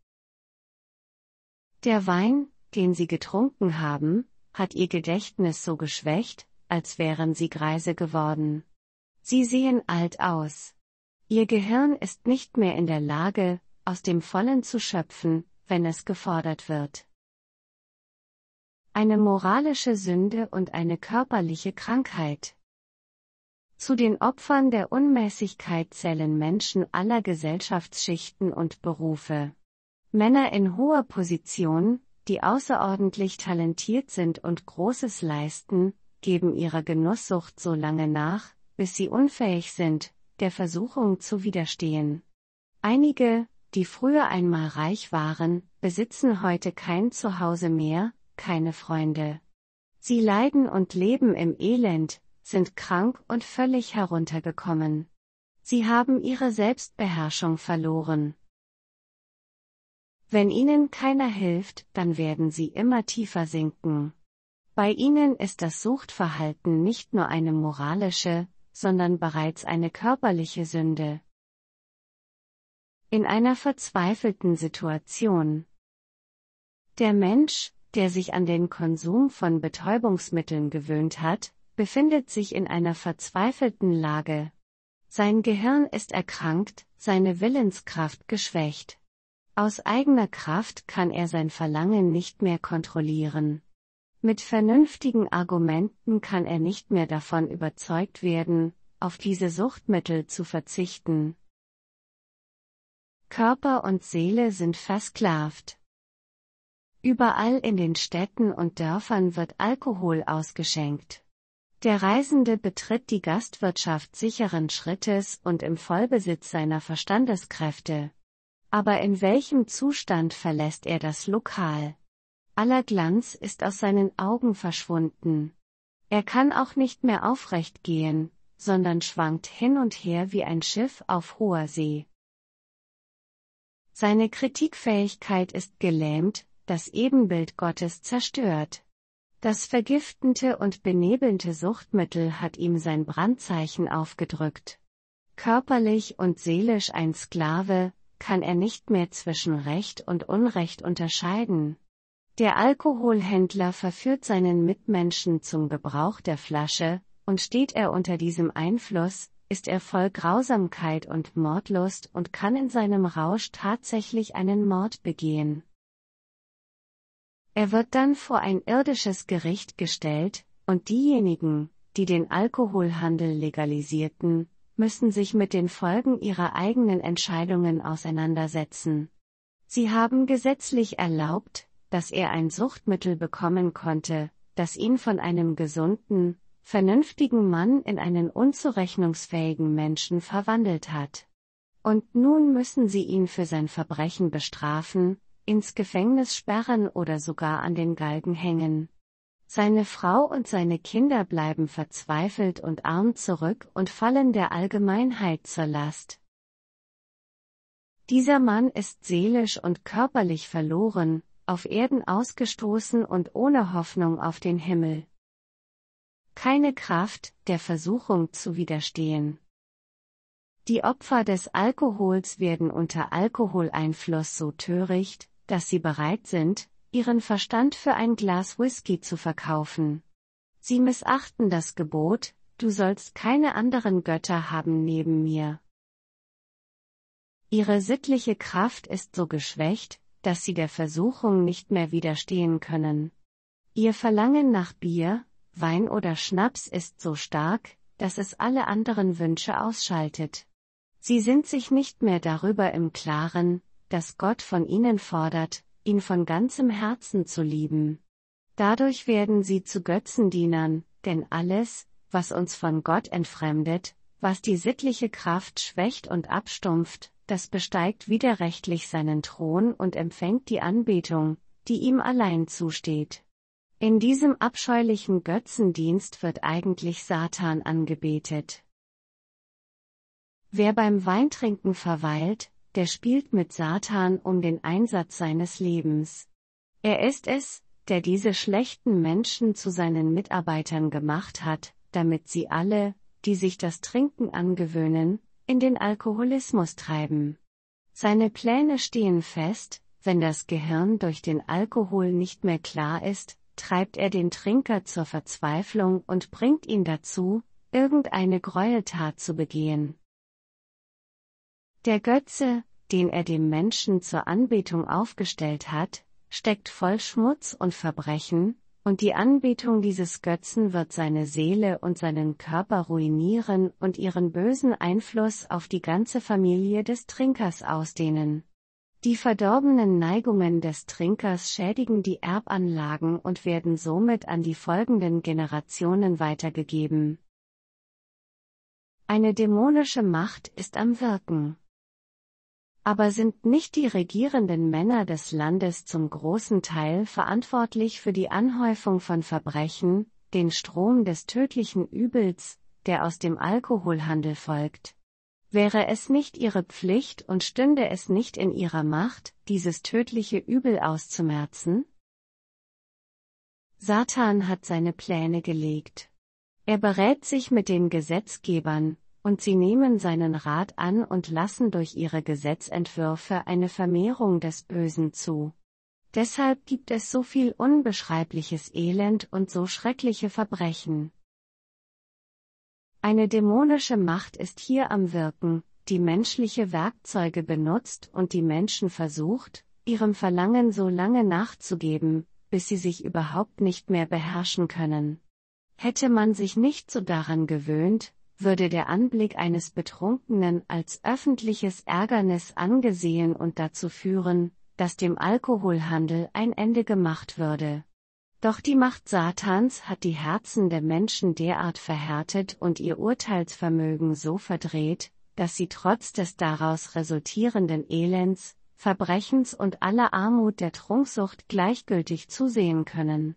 Der Wein, den sie getrunken haben, hat ihr Gedächtnis so geschwächt, als wären sie greise geworden. Sie sehen alt aus. Ihr Gehirn ist nicht mehr in der Lage, aus dem Vollen zu schöpfen, wenn es gefordert wird. Eine moralische Sünde und eine körperliche Krankheit. Zu den Opfern der Unmäßigkeit zählen Menschen aller Gesellschaftsschichten und Berufe. Männer in hoher Position, die außerordentlich talentiert sind und Großes leisten, geben ihrer Genusssucht so lange nach, bis sie unfähig sind, der Versuchung zu widerstehen. Einige, die früher einmal reich waren, besitzen heute kein Zuhause mehr, keine Freunde. Sie leiden und leben im Elend, sind krank und völlig heruntergekommen. Sie haben ihre Selbstbeherrschung verloren. Wenn ihnen keiner hilft, dann werden sie immer tiefer sinken. Bei ihnen ist das Suchtverhalten nicht nur eine moralische, sondern bereits eine körperliche Sünde. In einer verzweifelten Situation. Der Mensch, der sich an den Konsum von Betäubungsmitteln gewöhnt hat, befindet sich in einer verzweifelten Lage. Sein Gehirn ist erkrankt, seine Willenskraft geschwächt. Aus eigener Kraft kann er sein Verlangen nicht mehr kontrollieren. Mit vernünftigen Argumenten kann er nicht mehr davon überzeugt werden, auf diese Suchtmittel zu verzichten. Körper und Seele sind versklavt. Überall in den Städten und Dörfern wird Alkohol ausgeschenkt. Der Reisende betritt die Gastwirtschaft sicheren Schrittes und im Vollbesitz seiner Verstandeskräfte. Aber in welchem Zustand verlässt er das Lokal? Aller Glanz ist aus seinen Augen verschwunden. Er kann auch nicht mehr aufrecht gehen, sondern schwankt hin und her wie ein Schiff auf hoher See. Seine Kritikfähigkeit ist gelähmt, das Ebenbild Gottes zerstört. Das vergiftende und benebelnde Suchtmittel hat ihm sein Brandzeichen aufgedrückt. Körperlich und seelisch ein Sklave, kann er nicht mehr zwischen Recht und Unrecht unterscheiden. Der Alkoholhändler verführt seinen Mitmenschen zum Gebrauch der Flasche, und steht er unter diesem Einfluss, ist er voll Grausamkeit und Mordlust und kann in seinem Rausch tatsächlich einen Mord begehen. Er wird dann vor ein irdisches Gericht gestellt, und diejenigen, die den Alkoholhandel legalisierten, müssen sich mit den Folgen ihrer eigenen Entscheidungen auseinandersetzen. Sie haben gesetzlich erlaubt, dass er ein Suchtmittel bekommen konnte, das ihn von einem gesunden, vernünftigen Mann in einen unzurechnungsfähigen Menschen verwandelt hat. Und nun müssen sie ihn für sein Verbrechen bestrafen, ins Gefängnis sperren oder sogar an den Galgen hängen. Seine Frau und seine Kinder bleiben verzweifelt und arm zurück und fallen der Allgemeinheit zur Last. Dieser Mann ist seelisch und körperlich verloren, auf Erden ausgestoßen und ohne Hoffnung auf den Himmel. Keine Kraft, der Versuchung zu widerstehen. Die Opfer des Alkohols werden unter Alkoholeinfluss so töricht, dass sie bereit sind, ihren Verstand für ein Glas Whisky zu verkaufen. Sie missachten das Gebot, du sollst keine anderen Götter haben neben mir. Ihre sittliche Kraft ist so geschwächt, dass sie der Versuchung nicht mehr widerstehen können. Ihr Verlangen nach Bier, Wein oder Schnaps ist so stark, dass es alle anderen Wünsche ausschaltet. Sie sind sich nicht mehr darüber im Klaren, dass Gott von ihnen fordert, ihn von ganzem Herzen zu lieben. Dadurch werden sie zu Götzendienern, denn alles, was uns von Gott entfremdet, was die sittliche Kraft schwächt und abstumpft, das besteigt widerrechtlich seinen Thron und empfängt die Anbetung, die ihm allein zusteht. In diesem abscheulichen Götzendienst wird eigentlich Satan angebetet. Wer beim Weintrinken verweilt, der spielt mit Satan um den Einsatz seines Lebens. Er ist es, der diese schlechten Menschen zu seinen Mitarbeitern gemacht hat, damit sie alle, die sich das Trinken angewöhnen, in den Alkoholismus treiben. Seine Pläne stehen fest, wenn das Gehirn durch den Alkohol nicht mehr klar ist, treibt er den Trinker zur Verzweiflung und bringt ihn dazu, irgendeine Gräueltat zu begehen. Der Götze, den er dem Menschen zur Anbetung aufgestellt hat, steckt voll Schmutz und Verbrechen, und die Anbetung dieses Götzen wird seine Seele und seinen Körper ruinieren und ihren bösen Einfluss auf die ganze Familie des Trinkers ausdehnen. Die verdorbenen Neigungen des Trinkers schädigen die Erbanlagen und werden somit an die folgenden Generationen weitergegeben. Eine dämonische Macht ist am Wirken. Aber sind nicht die regierenden Männer des Landes zum großen Teil verantwortlich für die Anhäufung von Verbrechen, den Strom des tödlichen Übels, der aus dem Alkoholhandel folgt? Wäre es nicht ihre Pflicht und stünde es nicht in ihrer Macht, dieses tödliche Übel auszumerzen? Satan hat seine Pläne gelegt. Er berät sich mit den Gesetzgebern, und sie nehmen seinen Rat an und lassen durch ihre Gesetzentwürfe eine Vermehrung des Bösen zu. Deshalb gibt es so viel unbeschreibliches Elend und so schreckliche Verbrechen. Eine dämonische Macht ist hier am Wirken, die menschliche Werkzeuge benutzt und die Menschen versucht, ihrem Verlangen so lange nachzugeben, bis sie sich überhaupt nicht mehr beherrschen können. Hätte man sich nicht so daran gewöhnt, würde der Anblick eines Betrunkenen als öffentliches Ärgernis angesehen und dazu führen, dass dem Alkoholhandel ein Ende gemacht würde. Doch die Macht Satans hat die Herzen der Menschen derart verhärtet und ihr Urteilsvermögen so verdreht, dass sie trotz des daraus resultierenden Elends, Verbrechens und aller Armut der Trunksucht gleichgültig zusehen können.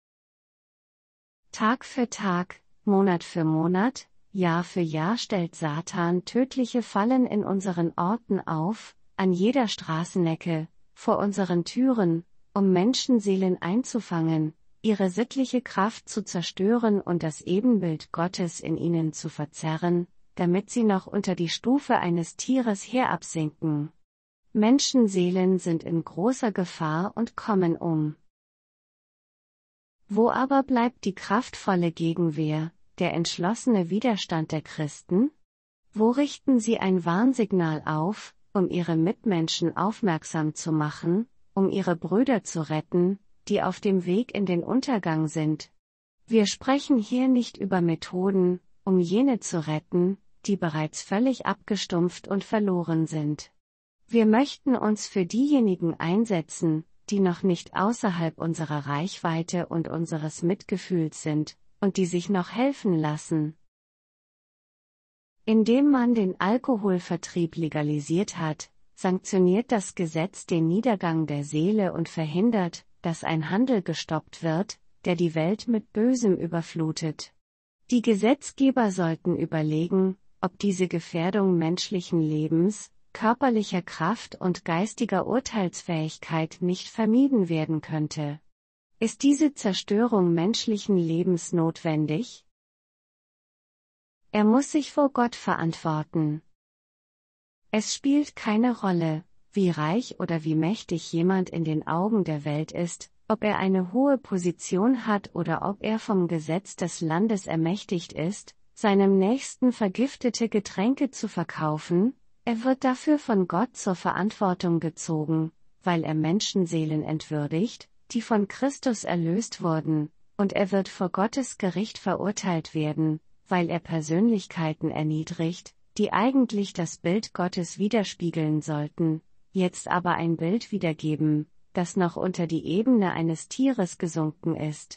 Tag für Tag, Monat für Monat, Jahr für Jahr stellt Satan tödliche Fallen in unseren Orten auf, an jeder Straßenecke, vor unseren Türen, um Menschenseelen einzufangen, ihre sittliche Kraft zu zerstören und das Ebenbild Gottes in ihnen zu verzerren, damit sie noch unter die Stufe eines Tieres herabsinken. Menschenseelen sind in großer Gefahr und kommen um. Wo aber bleibt die kraftvolle Gegenwehr, der entschlossene Widerstand der Christen? Wo richten sie ein Warnsignal auf, um ihre Mitmenschen aufmerksam zu machen, um ihre Brüder zu retten, die auf dem Weg in den Untergang sind? Wir sprechen hier nicht über Methoden, um jene zu retten, die bereits völlig abgestumpft und verloren sind. Wir möchten uns für diejenigen einsetzen, die noch nicht außerhalb unserer Reichweite und unseres Mitgefühls sind, und die sich noch helfen lassen. Indem man den Alkoholvertrieb legalisiert hat, sanktioniert das Gesetz den Niedergang der Seele und verhindert, dass ein Handel gestoppt wird, der die Welt mit Bösem überflutet. Die Gesetzgeber sollten überlegen, ob diese Gefährdung menschlichen Lebens, körperlicher Kraft und geistiger Urteilsfähigkeit nicht vermieden werden könnte. Ist diese Zerstörung menschlichen Lebens notwendig? Er muss sich vor Gott verantworten. Es spielt keine Rolle, wie reich oder wie mächtig jemand in den Augen der Welt ist, ob er eine hohe Position hat oder ob er vom Gesetz des Landes ermächtigt ist, seinem Nächsten vergiftete Getränke zu verkaufen. Er wird dafür von Gott zur Verantwortung gezogen, weil er Menschenseelen entwürdigt, die von Christus erlöst wurden, und er wird vor Gottes Gericht verurteilt werden, weil er Persönlichkeiten erniedrigt, die eigentlich das Bild Gottes widerspiegeln sollten, jetzt aber ein Bild wiedergeben, das noch unter die Ebene eines Tieres gesunken ist.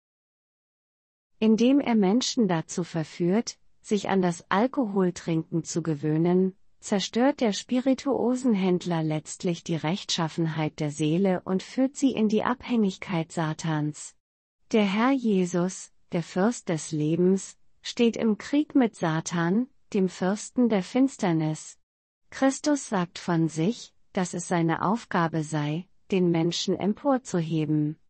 Indem er Menschen dazu verführt, sich an das Alkoholtrinken zu gewöhnen, zerstört der Spirituosenhändler letztlich die Rechtschaffenheit der Seele und führt sie in die Abhängigkeit Satans. Der Herr Jesus, der Fürst des Lebens, steht im Krieg mit Satan, dem Fürsten der Finsternis. Christus sagt von sich, dass es seine Aufgabe sei, den Menschen emporzuheben.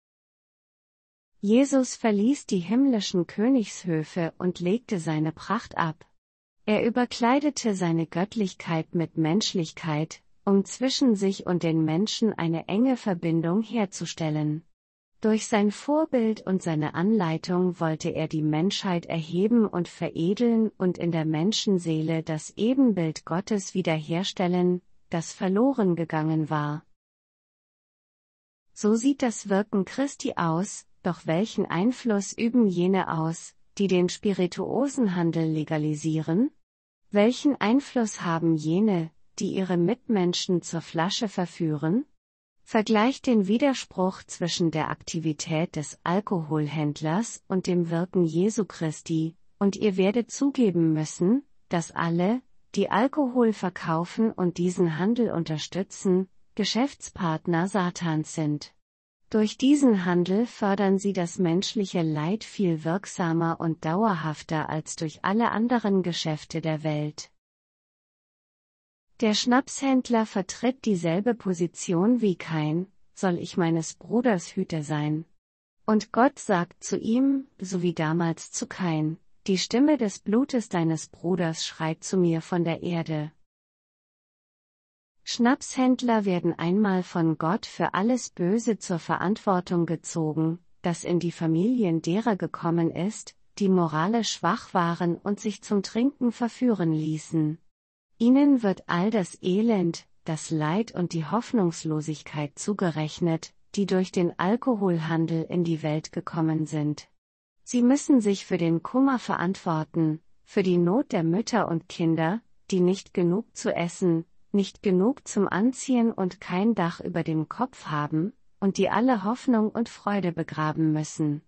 Jesus verließ die himmlischen Königshöfe und legte seine Pracht ab. Er überkleidete seine Göttlichkeit mit Menschlichkeit, um zwischen sich und den Menschen eine enge Verbindung herzustellen. Durch sein Vorbild und seine Anleitung wollte er die Menschheit erheben und veredeln und in der Menschenseele das Ebenbild Gottes wiederherstellen, das verloren gegangen war. So sieht das Wirken Christi aus, doch welchen Einfluss üben jene aus, die den Spirituosenhandel legalisieren? Welchen Einfluss haben jene, die ihre Mitmenschen zur Flasche verführen? Vergleicht den Widerspruch zwischen der Aktivität des Alkoholhändlers und dem Wirken Jesu Christi, und ihr werdet zugeben müssen, dass alle, die Alkohol verkaufen und diesen Handel unterstützen, Geschäftspartner Satans sind. Durch diesen Handel fördern sie das menschliche Leid viel wirksamer und dauerhafter als durch alle anderen Geschäfte der Welt. Der Schnapshändler vertritt dieselbe Position wie Kain: Soll ich meines Bruders Hüter sein? Und Gott sagt zu ihm, so wie damals zu Kain: Die Stimme des Blutes deines Bruders schreit zu mir von der Erde. Schnapshändler werden einmal von Gott für alles Böse zur Verantwortung gezogen, das in die Familien derer gekommen ist, die moralisch schwach waren und sich zum Trinken verführen ließen. Ihnen wird all das Elend, das Leid und die Hoffnungslosigkeit zugerechnet, die durch den Alkoholhandel in die Welt gekommen sind. Sie müssen sich für den Kummer verantworten, für die Not der Mütter und Kinder, die nicht genug zu essen, nicht genug zum Anziehen und kein Dach über dem Kopf haben, und die alle Hoffnung und Freude begraben müssen.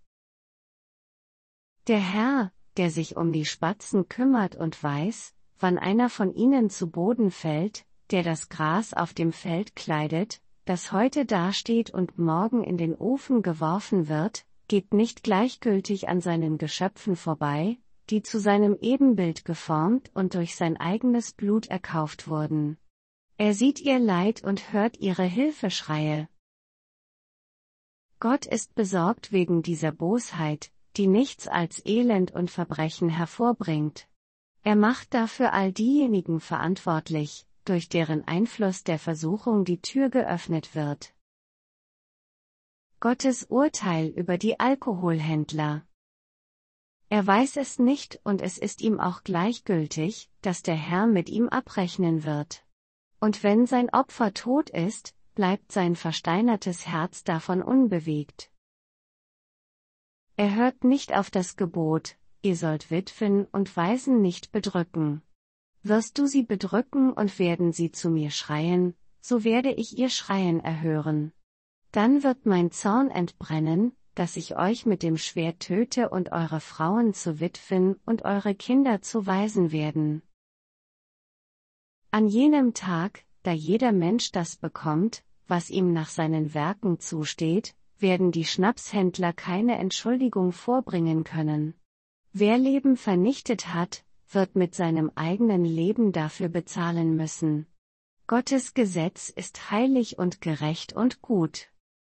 Der Herr, der sich um die Spatzen kümmert und weiß, wann einer von ihnen zu Boden fällt, der das Gras auf dem Feld kleidet, das heute dasteht und morgen in den Ofen geworfen wird, geht nicht gleichgültig an seinen Geschöpfen vorbei, die zu seinem Ebenbild geformt und durch sein eigenes Blut erkauft wurden. Er sieht ihr Leid und hört ihre Hilfeschreie. Gott ist besorgt wegen dieser Bosheit, die nichts als Elend und Verbrechen hervorbringt. Er macht dafür all diejenigen verantwortlich, durch deren Einfluss der Versuchung die Tür geöffnet wird. Gottes Urteil über die Alkoholhändler. Er weiß es nicht und es ist ihm auch gleichgültig, dass der Herr mit ihm abrechnen wird. Und wenn sein Opfer tot ist, bleibt sein versteinertes Herz davon unbewegt. Er hört nicht auf das Gebot, ihr sollt Witwen und Waisen nicht bedrücken. Wirst du sie bedrücken und werden sie zu mir schreien, so werde ich ihr Schreien erhören. Dann wird mein Zorn entbrennen, dass ich euch mit dem Schwert töte und eure Frauen zu Witwen und eure Kinder zu Waisen werden. An jenem Tag, da jeder Mensch das bekommt, was ihm nach seinen Werken zusteht, werden die Schnapshändler keine Entschuldigung vorbringen können. Wer Leben vernichtet hat, wird mit seinem eigenen Leben dafür bezahlen müssen. Gottes Gesetz ist heilig und gerecht und gut.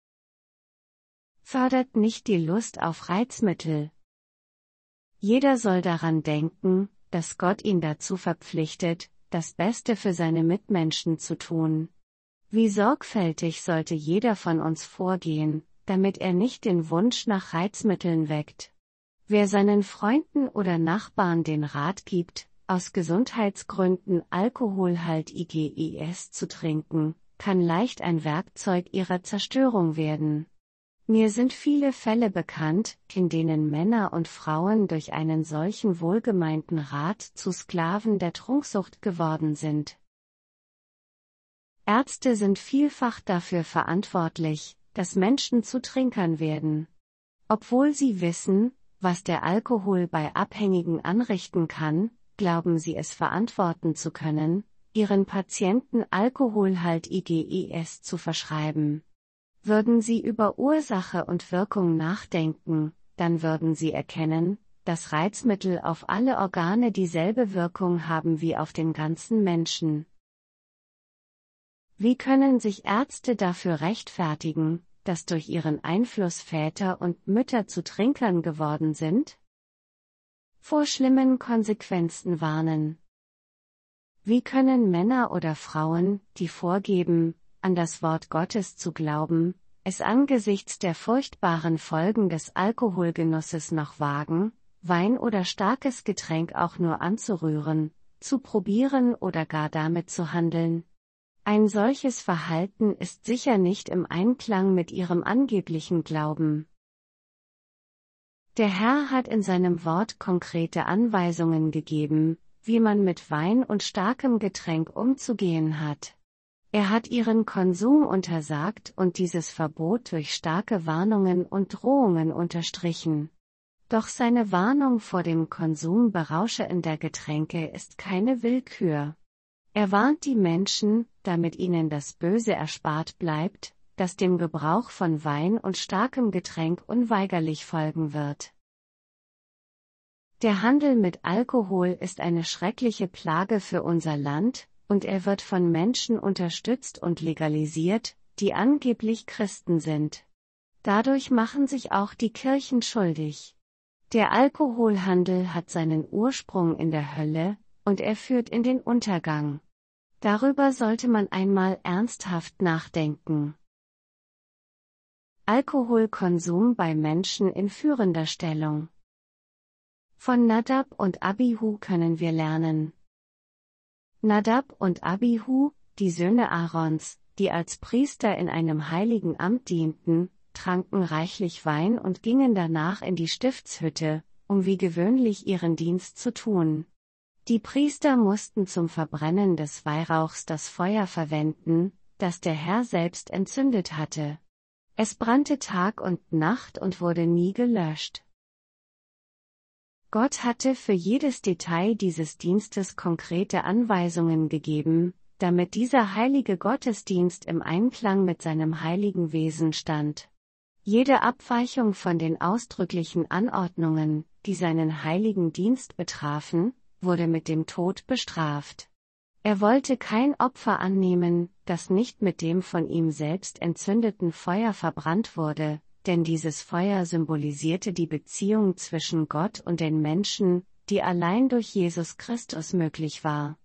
Fördert nicht die Lust auf Reizmittel. Jeder soll daran denken, dass Gott ihn dazu verpflichtet, das Beste für seine Mitmenschen zu tun. Wie sorgfältig sollte jeder von uns vorgehen, damit er nicht den Wunsch nach Reizmitteln weckt. Wer seinen Freunden oder Nachbarn den Rat gibt, aus Gesundheitsgründen alkoholhaltiges zu trinken, kann leicht ein Werkzeug ihrer Zerstörung werden. Mir sind viele Fälle bekannt, in denen Männer und Frauen durch einen solchen wohlgemeinten Rat zu Sklaven der Trunksucht geworden sind. Ärzte sind vielfach dafür verantwortlich, dass Menschen zu Trinkern werden. Obwohl sie wissen, was der Alkohol bei Abhängigen anrichten kann, glauben sie es verantworten zu können, ihren Patienten alkoholhaltiges zu verschreiben. Würden sie über Ursache und Wirkung nachdenken, dann würden sie erkennen, dass Reizmittel auf alle Organe dieselbe Wirkung haben wie auf den ganzen Menschen. Wie können sich Ärzte dafür rechtfertigen, dass durch ihren Einfluss Väter und Mütter zu Trinkern geworden sind? Vor schlimmen Konsequenzen warnen. Wie können Männer oder Frauen, die vorgeben, an das Wort Gottes zu glauben, es angesichts der furchtbaren Folgen des Alkoholgenusses noch wagen, Wein oder starkes Getränk auch nur anzurühren, zu probieren oder gar damit zu handeln? Ein solches Verhalten ist sicher nicht im Einklang mit ihrem angeblichen Glauben. Der Herr hat in seinem Wort konkrete Anweisungen gegeben, wie man mit Wein und starkem Getränk umzugehen hat. Er hat ihren Konsum untersagt und dieses Verbot durch starke Warnungen und Drohungen unterstrichen. Doch seine Warnung vor dem Konsum berauschender Getränke ist keine Willkür. Er warnt die Menschen, damit ihnen das Böse erspart bleibt, das dem Gebrauch von Wein und starkem Getränk unweigerlich folgen wird. Der Handel mit Alkohol ist eine schreckliche Plage für unser Land, und er wird von Menschen unterstützt und legalisiert, die angeblich Christen sind. Dadurch machen sich auch die Kirchen schuldig. Der Alkoholhandel hat seinen Ursprung in der Hölle, und er führt in den Untergang. Darüber sollte man einmal ernsthaft nachdenken. Alkoholkonsum bei Menschen in führender Stellung. Von Nadab und Abihu können wir lernen. Nadab und Abihu, die Söhne Aarons, die als Priester in einem heiligen Amt dienten, tranken reichlich Wein und gingen danach in die Stiftshütte, um wie gewöhnlich ihren Dienst zu tun. Die Priester mussten zum Verbrennen des Weihrauchs das Feuer verwenden, das der Herr selbst entzündet hatte. Es brannte Tag und Nacht und wurde nie gelöscht. Gott hatte für jedes Detail dieses Dienstes konkrete Anweisungen gegeben, damit dieser heilige Gottesdienst im Einklang mit seinem heiligen Wesen stand. Jede Abweichung von den ausdrücklichen Anordnungen, die seinen heiligen Dienst betrafen, wurde mit dem Tod bestraft. Er wollte kein Opfer annehmen, das nicht mit dem von ihm selbst entzündeten Feuer verbrannt wurde, denn dieses Feuer symbolisierte die Beziehung zwischen Gott und den Menschen, die allein durch Jesus Christus möglich war.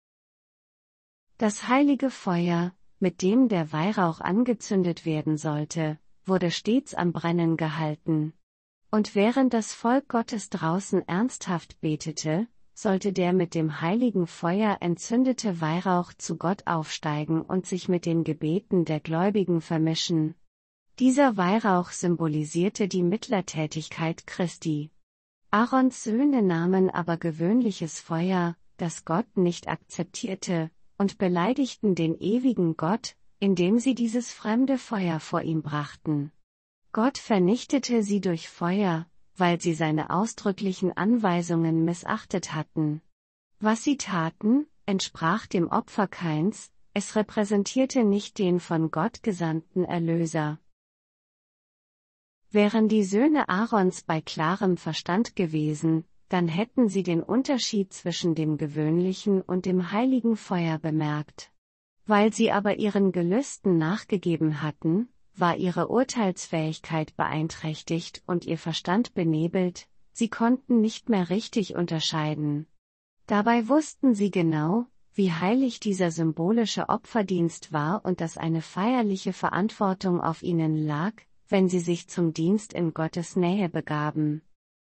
Das heilige Feuer, mit dem der Weihrauch angezündet werden sollte, wurde stets am Brennen gehalten. Und während das Volk Gottes draußen ernsthaft betete, sollte der mit dem heiligen Feuer entzündete Weihrauch zu Gott aufsteigen und sich mit den Gebeten der Gläubigen vermischen. Dieser Weihrauch symbolisierte die Mittlertätigkeit Christi. Aarons Söhne nahmen aber gewöhnliches Feuer, das Gott nicht akzeptierte, und beleidigten den ewigen Gott, indem sie dieses fremde Feuer vor ihm brachten. Gott vernichtete sie durch Feuer, weil sie seine ausdrücklichen Anweisungen missachtet hatten. Was sie taten, entsprach dem Opfer Kains, es repräsentierte nicht den von Gott gesandten Erlöser. Wären die Söhne Aarons bei klarem Verstand gewesen, dann hätten sie den Unterschied zwischen dem gewöhnlichen und dem heiligen Feuer bemerkt. Weil sie aber ihren Gelüsten nachgegeben hatten, war ihre Urteilsfähigkeit beeinträchtigt und ihr Verstand benebelt, sie konnten nicht mehr richtig unterscheiden. Dabei wussten sie genau, wie heilig dieser symbolische Opferdienst war und dass eine feierliche Verantwortung auf ihnen lag, wenn sie sich zum Dienst in Gottes Nähe begaben.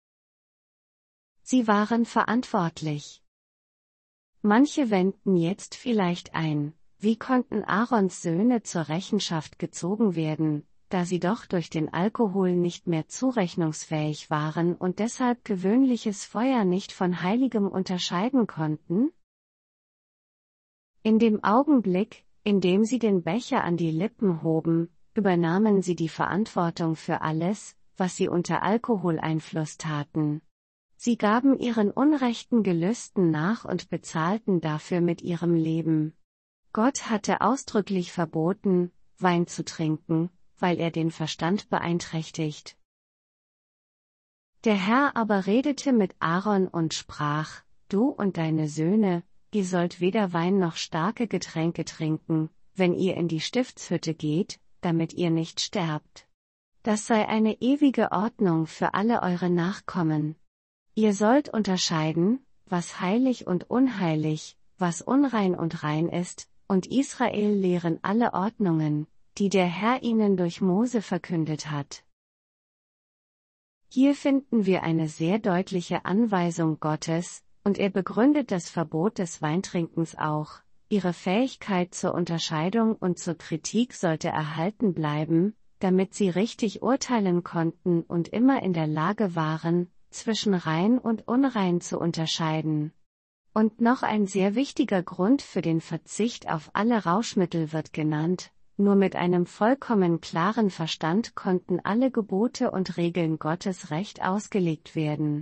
Sie waren verantwortlich. Manche wenden jetzt vielleicht ein, wie konnten Aarons Söhne zur Rechenschaft gezogen werden, da sie doch durch den Alkohol nicht mehr zurechnungsfähig waren und deshalb gewöhnliches Feuer nicht von heiligem unterscheiden konnten? In dem Augenblick, in dem sie den Becher an die Lippen hoben, übernahmen sie die Verantwortung für alles, was sie unter Alkoholeinfluss taten. Sie gaben ihren unrechten Gelüsten nach und bezahlten dafür mit ihrem Leben. Gott hatte ausdrücklich verboten, Wein zu trinken, weil er den Verstand beeinträchtigt. Der Herr aber redete mit Aaron und sprach: Du und deine Söhne, ihr sollt weder Wein noch starke Getränke trinken, wenn ihr in die Stiftshütte geht, damit ihr nicht sterbt. Das sei eine ewige Ordnung für alle eure Nachkommen. Ihr sollt unterscheiden, was heilig und unheilig, was unrein und rein ist, und Israel lehren alle Ordnungen, die der Herr ihnen durch Mose verkündet hat. Hier finden wir eine sehr deutliche Anweisung Gottes, und er begründet das Verbot des Weintrinkens auch. Ihre Fähigkeit zur Unterscheidung und zur Kritik sollte erhalten bleiben, damit sie richtig urteilen konnten und immer in der Lage waren, zwischen rein und unrein zu unterscheiden. Und noch ein sehr wichtiger Grund für den Verzicht auf alle Rauschmittel wird genannt: Nur mit einem vollkommen klaren Verstand konnten alle Gebote und Regeln Gottes recht ausgelegt werden.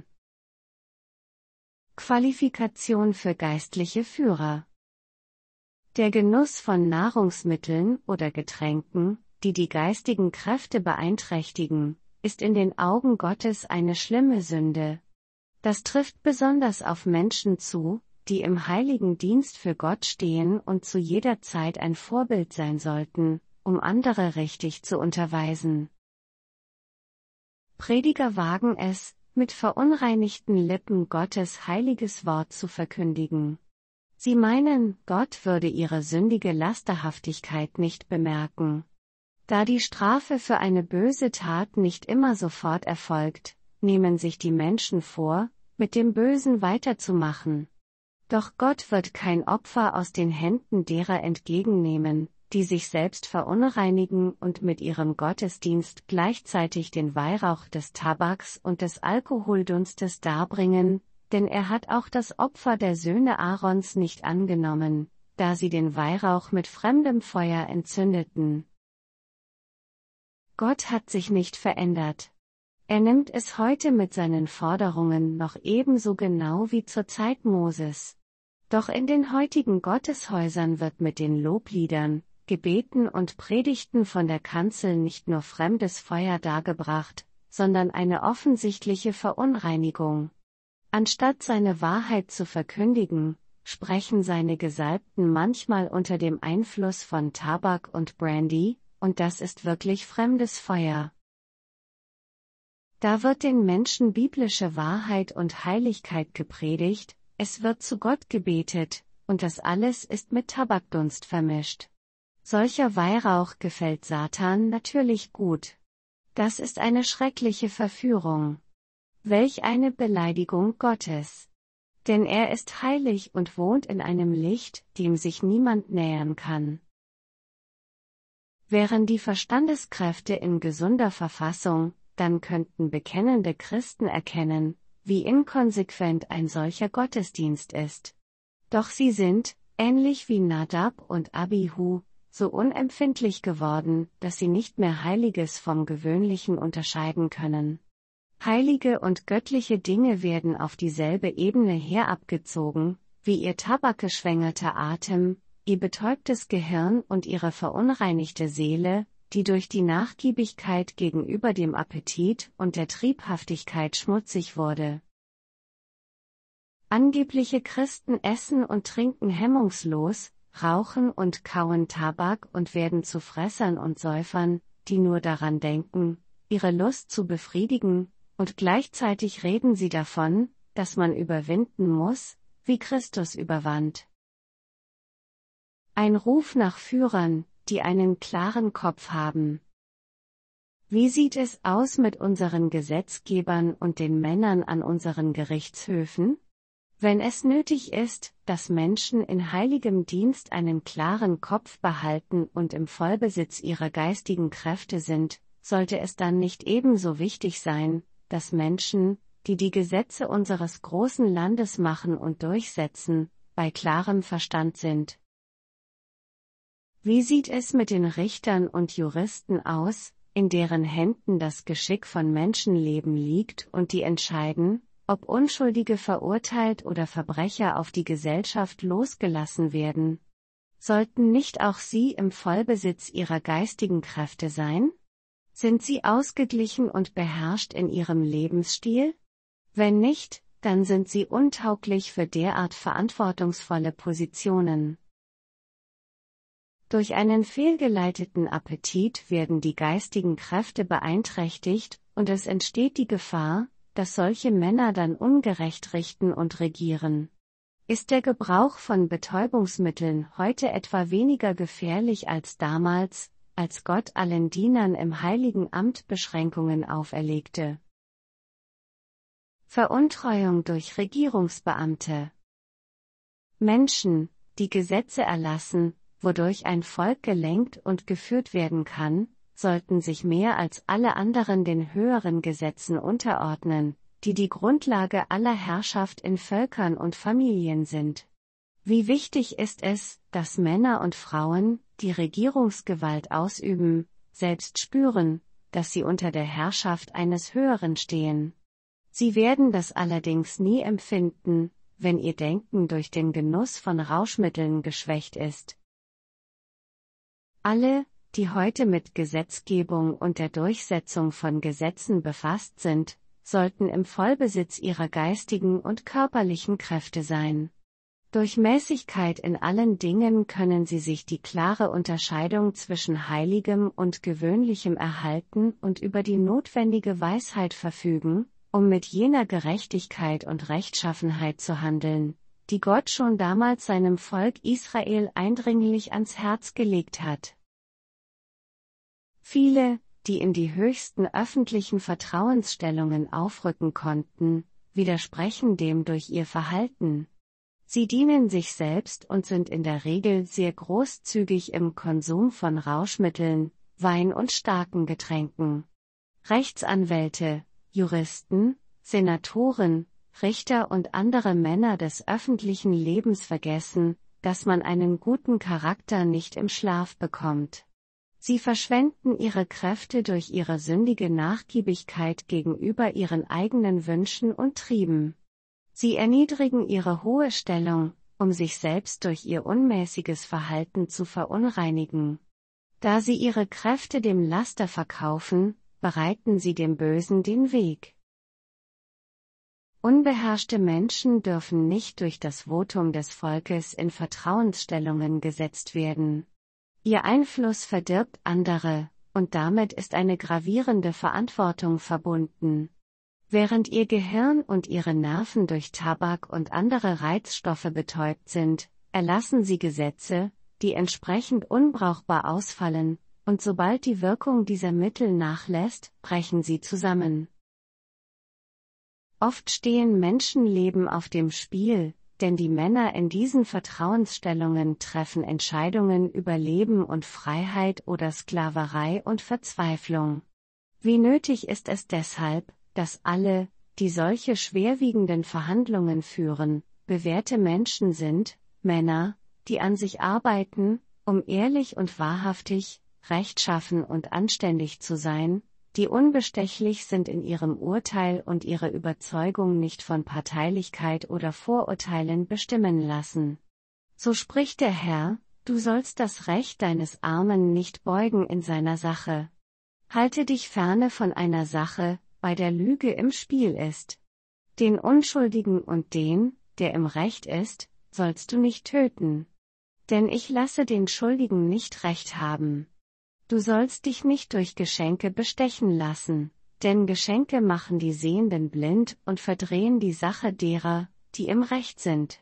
Qualifikation für geistliche Führer. Der Genuss von Nahrungsmitteln oder Getränken, die die geistigen Kräfte beeinträchtigen, ist in den Augen Gottes eine schlimme Sünde. Das trifft besonders auf Menschen zu, die im heiligen Dienst für Gott stehen und zu jeder Zeit ein Vorbild sein sollten, um andere richtig zu unterweisen. Prediger wagen es, mit verunreinigten Lippen Gottes heiliges Wort zu verkündigen. Sie meinen, Gott würde ihre sündige Lasterhaftigkeit nicht bemerken. Da die Strafe für eine böse Tat nicht immer sofort erfolgt, nehmen sich die Menschen vor, mit dem Bösen weiterzumachen. Doch Gott wird kein Opfer aus den Händen derer entgegennehmen, die sich selbst verunreinigen und mit ihrem Gottesdienst gleichzeitig den Weihrauch des Tabaks und des Alkoholdunstes darbringen, denn er hat auch das Opfer der Söhne Aarons nicht angenommen, da sie den Weihrauch mit fremdem Feuer entzündeten. Gott hat sich nicht verändert. Er nimmt es heute mit seinen Forderungen noch ebenso genau wie zur Zeit Moses. Doch in den heutigen Gotteshäusern wird mit den Lobliedern, Gebeten und Predigten von der Kanzel nicht nur fremdes Feuer dargebracht, sondern eine offensichtliche Verunreinigung. Anstatt seine Wahrheit zu verkündigen, sprechen seine Gesalbten manchmal unter dem Einfluss von Tabak und Brandy, und das ist wirklich fremdes Feuer. Da wird den Menschen biblische Wahrheit und Heiligkeit gepredigt, es wird zu Gott gebetet, und das alles ist mit Tabakdunst vermischt. Solcher Weihrauch gefällt Satan natürlich gut. Das ist eine schreckliche Verführung. Welch eine Beleidigung Gottes! Denn er ist heilig und wohnt in einem Licht, dem sich niemand nähern kann. Wären die Verstandeskräfte in gesunder Verfassung, dann könnten bekennende Christen erkennen, wie inkonsequent ein solcher Gottesdienst ist. Doch sie sind, ähnlich wie Nadab und Abihu, so unempfindlich geworden, dass sie nicht mehr Heiliges vom Gewöhnlichen unterscheiden können. Heilige und göttliche Dinge werden auf dieselbe Ebene herabgezogen, wie ihr tabakgeschwängerter Atem, ihr betäubtes Gehirn und ihre verunreinigte Seele, die durch die Nachgiebigkeit gegenüber dem Appetit und der Triebhaftigkeit schmutzig wurde. Angebliche Christen essen und trinken hemmungslos, rauchen und kauen Tabak und werden zu Fressern und Säufern, die nur daran denken, ihre Lust zu befriedigen, und gleichzeitig reden sie davon, dass man überwinden muss, wie Christus überwand. Ein Ruf nach Führern, die einen klaren Kopf haben. Wie sieht es aus mit unseren Gesetzgebern und den Männern an unseren Gerichtshöfen? Wenn es nötig ist, dass Menschen in heiligem Dienst einen klaren Kopf behalten und im Vollbesitz ihrer geistigen Kräfte sind, sollte es dann nicht ebenso wichtig sein, dass Menschen, die die Gesetze unseres großen Landes machen und durchsetzen, bei klarem Verstand sind. Wie sieht es mit den Richtern und Juristen aus, in deren Händen das Geschick von Menschenleben liegt und die entscheiden, ob Unschuldige verurteilt oder Verbrecher auf die Gesellschaft losgelassen werden? Sollten nicht auch sie im Vollbesitz ihrer geistigen Kräfte sein? Sind sie ausgeglichen und beherrscht in ihrem Lebensstil? Wenn nicht, dann sind sie untauglich für derart verantwortungsvolle Positionen. Durch einen fehlgeleiteten Appetit werden die geistigen Kräfte beeinträchtigt, und es entsteht die Gefahr, dass solche Männer dann ungerecht richten und regieren. Ist der Gebrauch von Betäubungsmitteln heute etwa weniger gefährlich als damals, als Gott allen Dienern im heiligen Amt Beschränkungen auferlegte? Veruntreuung durch Regierungsbeamte. Menschen, die Gesetze erlassen, wodurch ein Volk gelenkt und geführt werden kann, sollten sich mehr als alle anderen den höheren Gesetzen unterordnen, die die Grundlage aller Herrschaft in Völkern und Familien sind. Wie wichtig ist es, dass Männer und Frauen, die Regierungsgewalt ausüben, selbst spüren, dass sie unter der Herrschaft eines Höheren stehen. Sie werden das allerdings nie empfinden, wenn ihr Denken durch den Genuss von Rauschmitteln geschwächt ist. Alle, die heute mit Gesetzgebung und der Durchsetzung von Gesetzen befasst sind, sollten im Vollbesitz ihrer geistigen und körperlichen Kräfte sein. Durch Mäßigkeit in allen Dingen können sie sich die klare Unterscheidung zwischen Heiligem und Gewöhnlichem erhalten und über die notwendige Weisheit verfügen, um mit jener Gerechtigkeit und Rechtschaffenheit zu handeln, die Gott schon damals seinem Volk Israel eindringlich ans Herz gelegt hat. Viele, die in die höchsten öffentlichen Vertrauensstellungen aufrücken konnten, widersprechen dem durch ihr Verhalten. Sie dienen sich selbst und sind in der Regel sehr großzügig im Konsum von Rauschmitteln, Wein und starken Getränken. Rechtsanwälte, Juristen, Senatoren, Richter und andere Männer des öffentlichen Lebens vergessen, dass man einen guten Charakter nicht im Schlaf bekommt. Sie verschwenden ihre Kräfte durch ihre sündige Nachgiebigkeit gegenüber ihren eigenen Wünschen und Trieben. Sie erniedrigen ihre hohe Stellung, um sich selbst durch ihr unmäßiges Verhalten zu verunreinigen. Da sie ihre Kräfte dem Laster verkaufen, bereiten sie dem Bösen den Weg. Unbeherrschte Menschen dürfen nicht durch das Votum des Volkes in Vertrauensstellungen gesetzt werden. Ihr Einfluss verdirbt andere, und damit ist eine gravierende Verantwortung verbunden. Während Ihr Gehirn und Ihre Nerven durch Tabak und andere Reizstoffe betäubt sind, erlassen Sie Gesetze, die entsprechend unbrauchbar ausfallen, und sobald die Wirkung dieser Mittel nachlässt, brechen sie zusammen. Oft stehen Menschenleben auf dem Spiel, denn die Männer in diesen Vertrauensstellungen treffen Entscheidungen über Leben und Freiheit oder Sklaverei und Verzweiflung. Wie nötig ist es deshalb, dass alle, die solche schwerwiegenden Verhandlungen führen, bewährte Menschen sind, Männer, die an sich arbeiten, um ehrlich und wahrhaftig, rechtschaffen und anständig zu sein, die unbestechlich sind in ihrem Urteil und ihre Überzeugung nicht von Parteilichkeit oder Vorurteilen bestimmen lassen. So spricht der Herr: Du sollst das Recht deines Armen nicht beugen in seiner Sache. Halte dich ferne von einer Sache, bei der Lüge im Spiel ist. Den Unschuldigen und den, der im Recht ist, sollst du nicht töten. Denn ich lasse den Schuldigen nicht Recht haben. Du sollst dich nicht durch Geschenke bestechen lassen, denn Geschenke machen die Sehenden blind und verdrehen die Sache derer, die im Recht sind.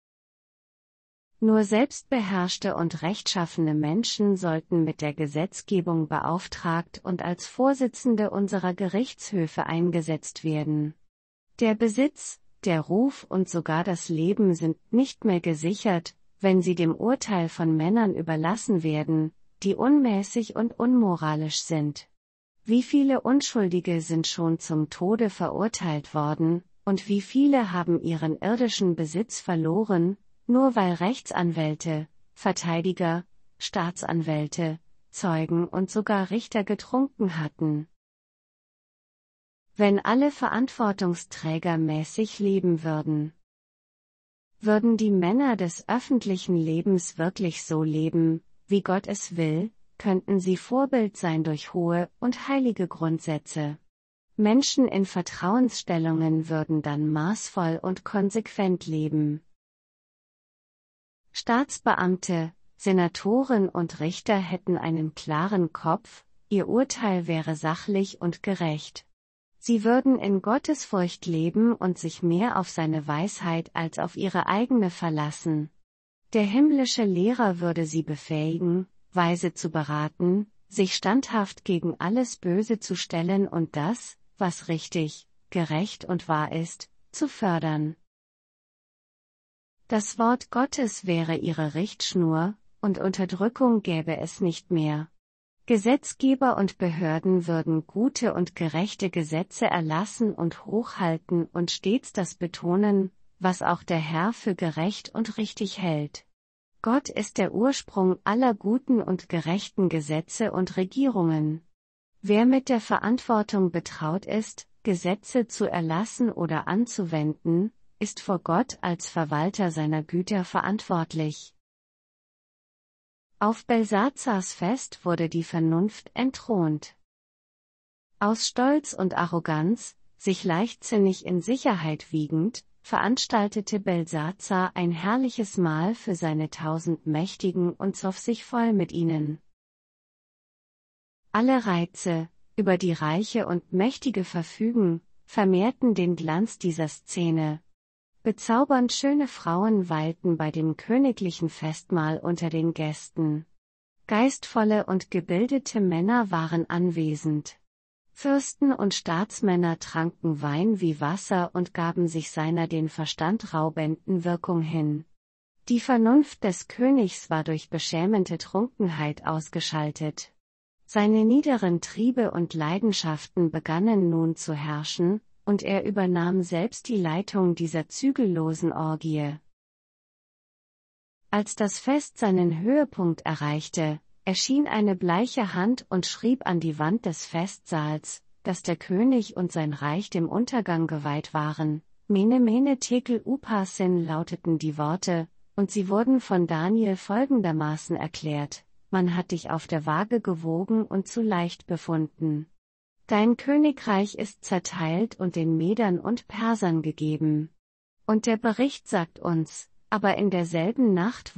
Nur selbstbeherrschte und rechtschaffene Menschen sollten mit der Gesetzgebung beauftragt und als Vorsitzende unserer Gerichtshöfe eingesetzt werden. Der Besitz, der Ruf und sogar das Leben sind nicht mehr gesichert, wenn sie dem Urteil von Männern überlassen werden, die unmäßig und unmoralisch sind. Wie viele Unschuldige sind schon zum Tode verurteilt worden, und wie viele haben ihren irdischen Besitz verloren, nur weil Rechtsanwälte, Verteidiger, Staatsanwälte, Zeugen und sogar Richter getrunken hatten. Wenn alle Verantwortungsträger mäßig leben würden, würden die Männer des öffentlichen Lebens wirklich so leben, wie Gott es will, könnten sie Vorbild sein durch hohe und heilige Grundsätze. Menschen in Vertrauensstellungen würden dann maßvoll und konsequent leben. Staatsbeamte, Senatoren und Richter hätten einen klaren Kopf, ihr Urteil wäre sachlich und gerecht. Sie würden in Gottesfurcht leben und sich mehr auf seine Weisheit als auf ihre eigene verlassen. Der himmlische Lehrer würde sie befähigen, weise zu beraten, sich standhaft gegen alles Böse zu stellen und das, was richtig, gerecht und wahr ist, zu fördern. Das Wort Gottes wäre ihre Richtschnur, und Unterdrückung gäbe es nicht mehr. Gesetzgeber und Behörden würden gute und gerechte Gesetze erlassen und hochhalten und stets das betonen, was auch der Herr für gerecht und richtig hält. Gott ist der Ursprung aller guten und gerechten Gesetze und Regierungen. Wer mit der Verantwortung betraut ist, Gesetze zu erlassen oder anzuwenden, ist vor Gott als Verwalter seiner Güter verantwortlich. Auf Belsazars Fest wurde die Vernunft entthront. Aus Stolz und Arroganz, sich leichtsinnig in Sicherheit wiegend, veranstaltete Belsazar ein herrliches Mahl für seine 1000 Mächtigen und zoff sich voll mit ihnen. Alle Reize, über die Reiche und Mächtige verfügen, vermehrten den Glanz dieser Szene. Bezaubernd schöne Frauen weilten bei dem königlichen Festmahl unter den Gästen. Geistvolle und gebildete Männer waren anwesend. Fürsten und Staatsmänner tranken Wein wie Wasser und gaben sich seiner den Verstand raubenden Wirkung hin. Die Vernunft des Königs war durch beschämende Trunkenheit ausgeschaltet. Seine niederen Triebe und Leidenschaften begannen nun zu herrschen, und er übernahm selbst die Leitung dieser zügellosen Orgie. Als das Fest seinen Höhepunkt erreichte, erschien eine bleiche Hand und schrieb an die Wand des Festsaals, dass der König und sein Reich dem Untergang geweiht waren. Mene Mene Tekel Uparsin lauteten die Worte, und sie wurden von Daniel folgendermaßen erklärt: Man hat dich auf der Waage gewogen und zu leicht befunden. Dein Königreich ist zerteilt und den Medern und Persern gegeben. Und der Bericht sagt uns, aber in derselben Nacht wurde Belsazar, der König der Chaldäer, getötet.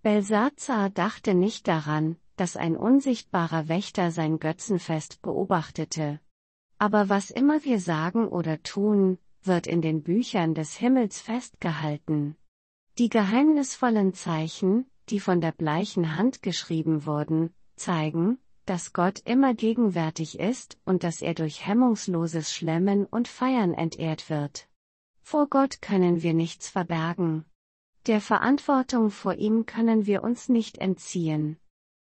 Belsazar dachte nicht daran, dass ein unsichtbarer Wächter sein Götzenfest beobachtete. Aber was immer wir sagen oder tun, wird in den Büchern des Himmels festgehalten. Die geheimnisvollen Zeichen, die von der bleichen Hand geschrieben wurden, zeigen, dass Gott immer gegenwärtig ist und dass er durch hemmungsloses Schlemmen und Feiern entehrt wird. Vor Gott können wir nichts verbergen. Der Verantwortung vor ihm können wir uns nicht entziehen.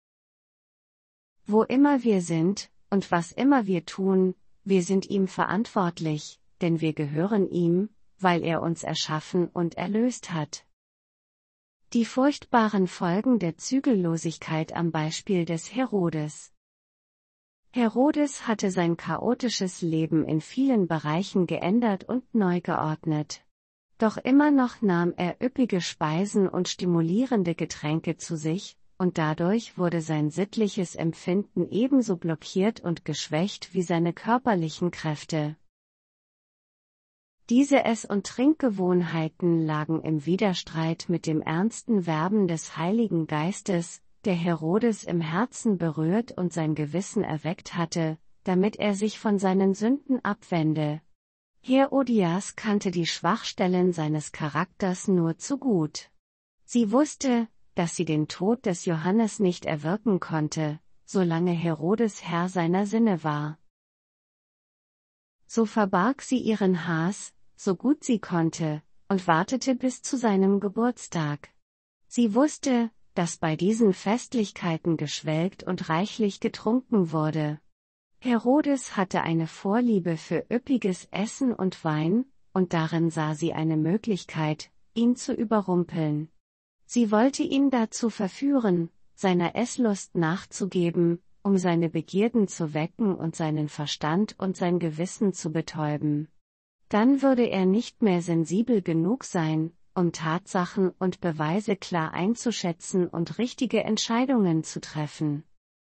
Wo immer wir sind, und was immer wir tun, wir sind ihm verantwortlich, denn wir gehören ihm, weil er uns erschaffen und erlöst hat. Die furchtbaren Folgen der Zügellosigkeit am Beispiel des Herodes. Herodes hatte sein chaotisches Leben in vielen Bereichen geändert und neu geordnet. Doch immer noch nahm er üppige Speisen und stimulierende Getränke zu sich, und dadurch wurde sein sittliches Empfinden ebenso blockiert und geschwächt wie seine körperlichen Kräfte. Diese Ess- und Trinkgewohnheiten lagen im Widerstreit mit dem ernsten Werben des Heiligen Geistes, der Herodes im Herzen berührt und sein Gewissen erweckt hatte, damit er sich von seinen Sünden abwende. Herodias kannte die Schwachstellen seines Charakters nur zu gut. Sie wusste, dass sie den Tod des Johannes nicht erwirken konnte, solange Herodes Herr seiner Sinne war. So verbarg sie ihren Hass, so gut sie konnte, und wartete bis zu seinem Geburtstag. Sie wusste, dass bei diesen Festlichkeiten geschwelgt und reichlich getrunken wurde. Herodes hatte eine Vorliebe für üppiges Essen und Wein, und darin sah sie eine Möglichkeit, ihn zu überrumpeln. Sie wollte ihn dazu verführen, seiner Esslust nachzugeben, um seine Begierden zu wecken und seinen Verstand und sein Gewissen zu betäuben. Dann würde er nicht mehr sensibel genug sein, um Tatsachen und Beweise klar einzuschätzen und richtige Entscheidungen zu treffen.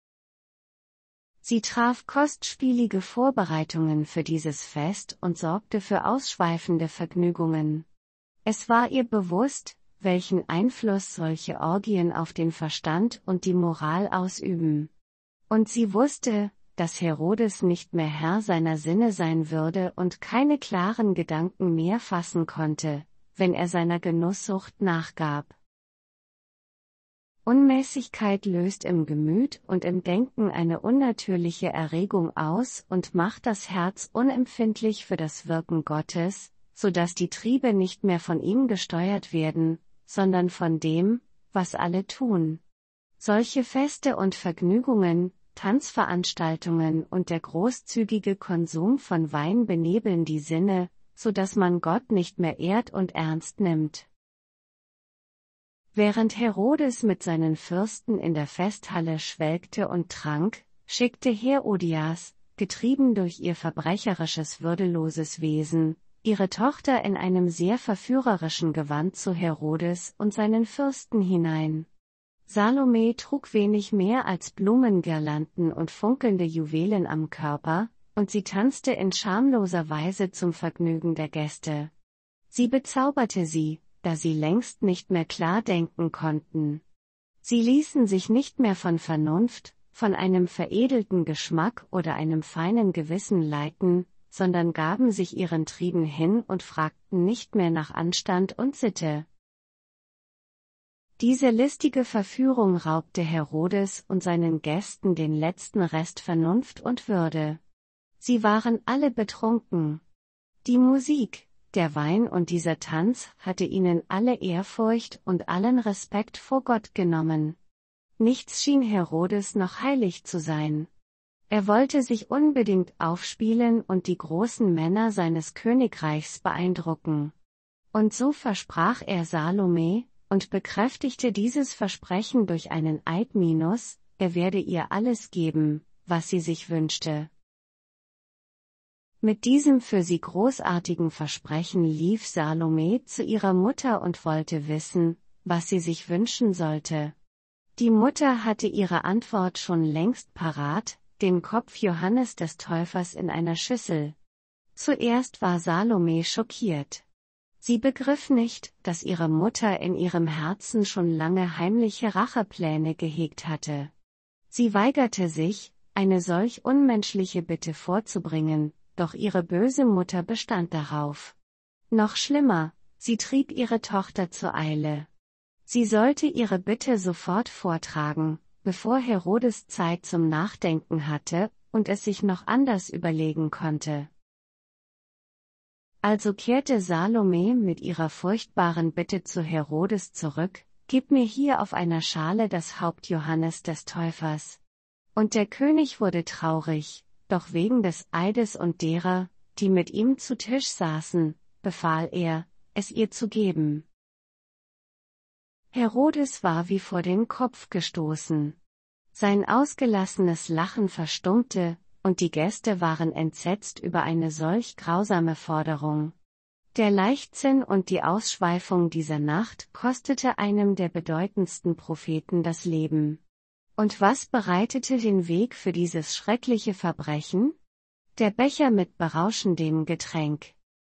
Sie traf kostspielige Vorbereitungen für dieses Fest und sorgte für ausschweifende Vergnügungen. Es war ihr bewusst, welchen Einfluss solche Orgien auf den Verstand und die Moral ausüben. Und sie wusste, dass Herodes nicht mehr Herr seiner Sinne sein würde und keine klaren Gedanken mehr fassen konnte, wenn er seiner Genusssucht nachgab. Unmäßigkeit löst im Gemüt und im Denken eine unnatürliche Erregung aus und macht das Herz unempfindlich für das Wirken Gottes, so dass die Triebe nicht mehr von ihm gesteuert werden, sondern von dem, was alle tun. Solche Feste und Vergnügungen, Tanzveranstaltungen und der großzügige Konsum von Wein benebeln die Sinne, so dass man Gott nicht mehr ehrt und ernst nimmt. Während Herodes mit seinen Fürsten in der Festhalle schwelgte und trank, schickte Herodias, getrieben durch ihr verbrecherisches würdeloses Wesen, ihre Tochter in einem sehr verführerischen Gewand zu Herodes und seinen Fürsten hinein. Salome trug wenig mehr als Blumengirlanden und funkelnde Juwelen am Körper, und sie tanzte in schamloser Weise zum Vergnügen der Gäste. Sie bezauberte sie, da sie längst nicht mehr klar denken konnten. Sie ließen sich nicht mehr von Vernunft, von einem veredelten Geschmack oder einem feinen Gewissen leiten, sondern gaben sich ihren Trieben hin und fragten nicht mehr nach Anstand und Sitte. Diese listige Verführung raubte Herodes und seinen Gästen den letzten Rest Vernunft und Würde. Sie waren alle betrunken. Die Musik, der Wein und dieser Tanz hatte ihnen alle Ehrfurcht und allen Respekt vor Gott genommen. Nichts schien Herodes noch heilig zu sein. Er wollte sich unbedingt aufspielen und die großen Männer seines Königreichs beeindrucken. Und so versprach er Salome, und bekräftigte dieses Versprechen durch einen Eid minus, er werde ihr alles geben, was sie sich wünschte. Mit diesem für sie großartigen Versprechen lief Salome zu ihrer Mutter und wollte wissen, was sie sich wünschen sollte. Die Mutter hatte ihre Antwort schon längst parat, den Kopf Johannes des Täufers in einer Schüssel. Zuerst war Salome schockiert. Sie begriff nicht, dass ihre Mutter in ihrem Herzen schon lange heimliche Rachepläne gehegt hatte. Sie weigerte sich, eine solch unmenschliche Bitte vorzubringen, doch ihre böse Mutter bestand darauf. Noch schlimmer, sie trieb ihre Tochter zur Eile. Sie sollte ihre Bitte sofort vortragen, bevor Herodes Zeit zum Nachdenken hatte und es sich noch anders überlegen konnte. Also kehrte Salome mit ihrer furchtbaren Bitte zu Herodes zurück: Gib mir hier auf einer Schale das Haupt Johannes des Täufers. Und der König wurde traurig, doch wegen des Eides und derer, die mit ihm zu Tisch saßen, befahl er, es ihr zu geben. Herodes war wie vor den Kopf gestoßen. Sein ausgelassenes Lachen verstummte, und die Gäste waren entsetzt über eine solch grausame Forderung. Der Leichtsinn und die Ausschweifung dieser Nacht kostete einem der bedeutendsten Propheten das Leben. Und was bereitete den Weg für dieses schreckliche Verbrechen? Der Becher mit berauschendem Getränk.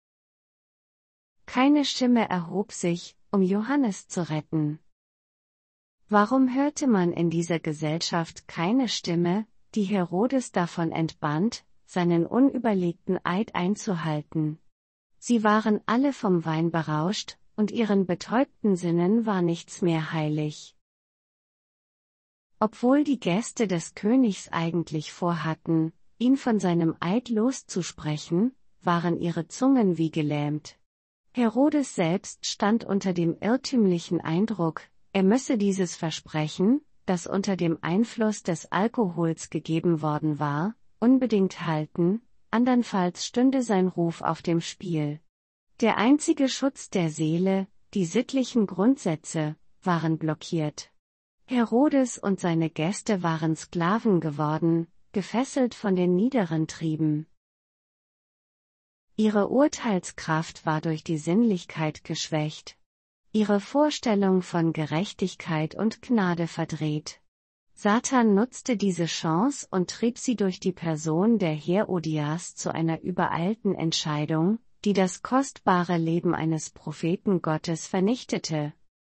Keine Stimme erhob sich, um Johannes zu retten. Warum hörte man in dieser Gesellschaft keine Stimme, die Herodes davon entband, seinen unüberlegten Eid einzuhalten? Sie waren alle vom Wein berauscht, und ihren betäubten Sinnen war nichts mehr heilig. Obwohl die Gäste des Königs eigentlich vorhatten, ihn von seinem Eid loszusprechen, waren ihre Zungen wie gelähmt. Herodes selbst stand unter dem irrtümlichen Eindruck, er müsse dieses Versprechen, das unter dem Einfluss des Alkohols gegeben worden war, unbedingt halten, andernfalls stünde sein Ruf auf dem Spiel. Der einzige Schutz der Seele, die sittlichen Grundsätze, waren blockiert. Herodes und seine Gäste waren Sklaven geworden, gefesselt von den niederen Trieben. Ihre Urteilskraft war durch die Sinnlichkeit geschwächt. Ihre Vorstellung von Gerechtigkeit und Gnade verdreht. Satan nutzte diese Chance und trieb sie durch die Person der Herodias zu einer übereilten Entscheidung, die das kostbare Leben eines Propheten Gottes vernichtete.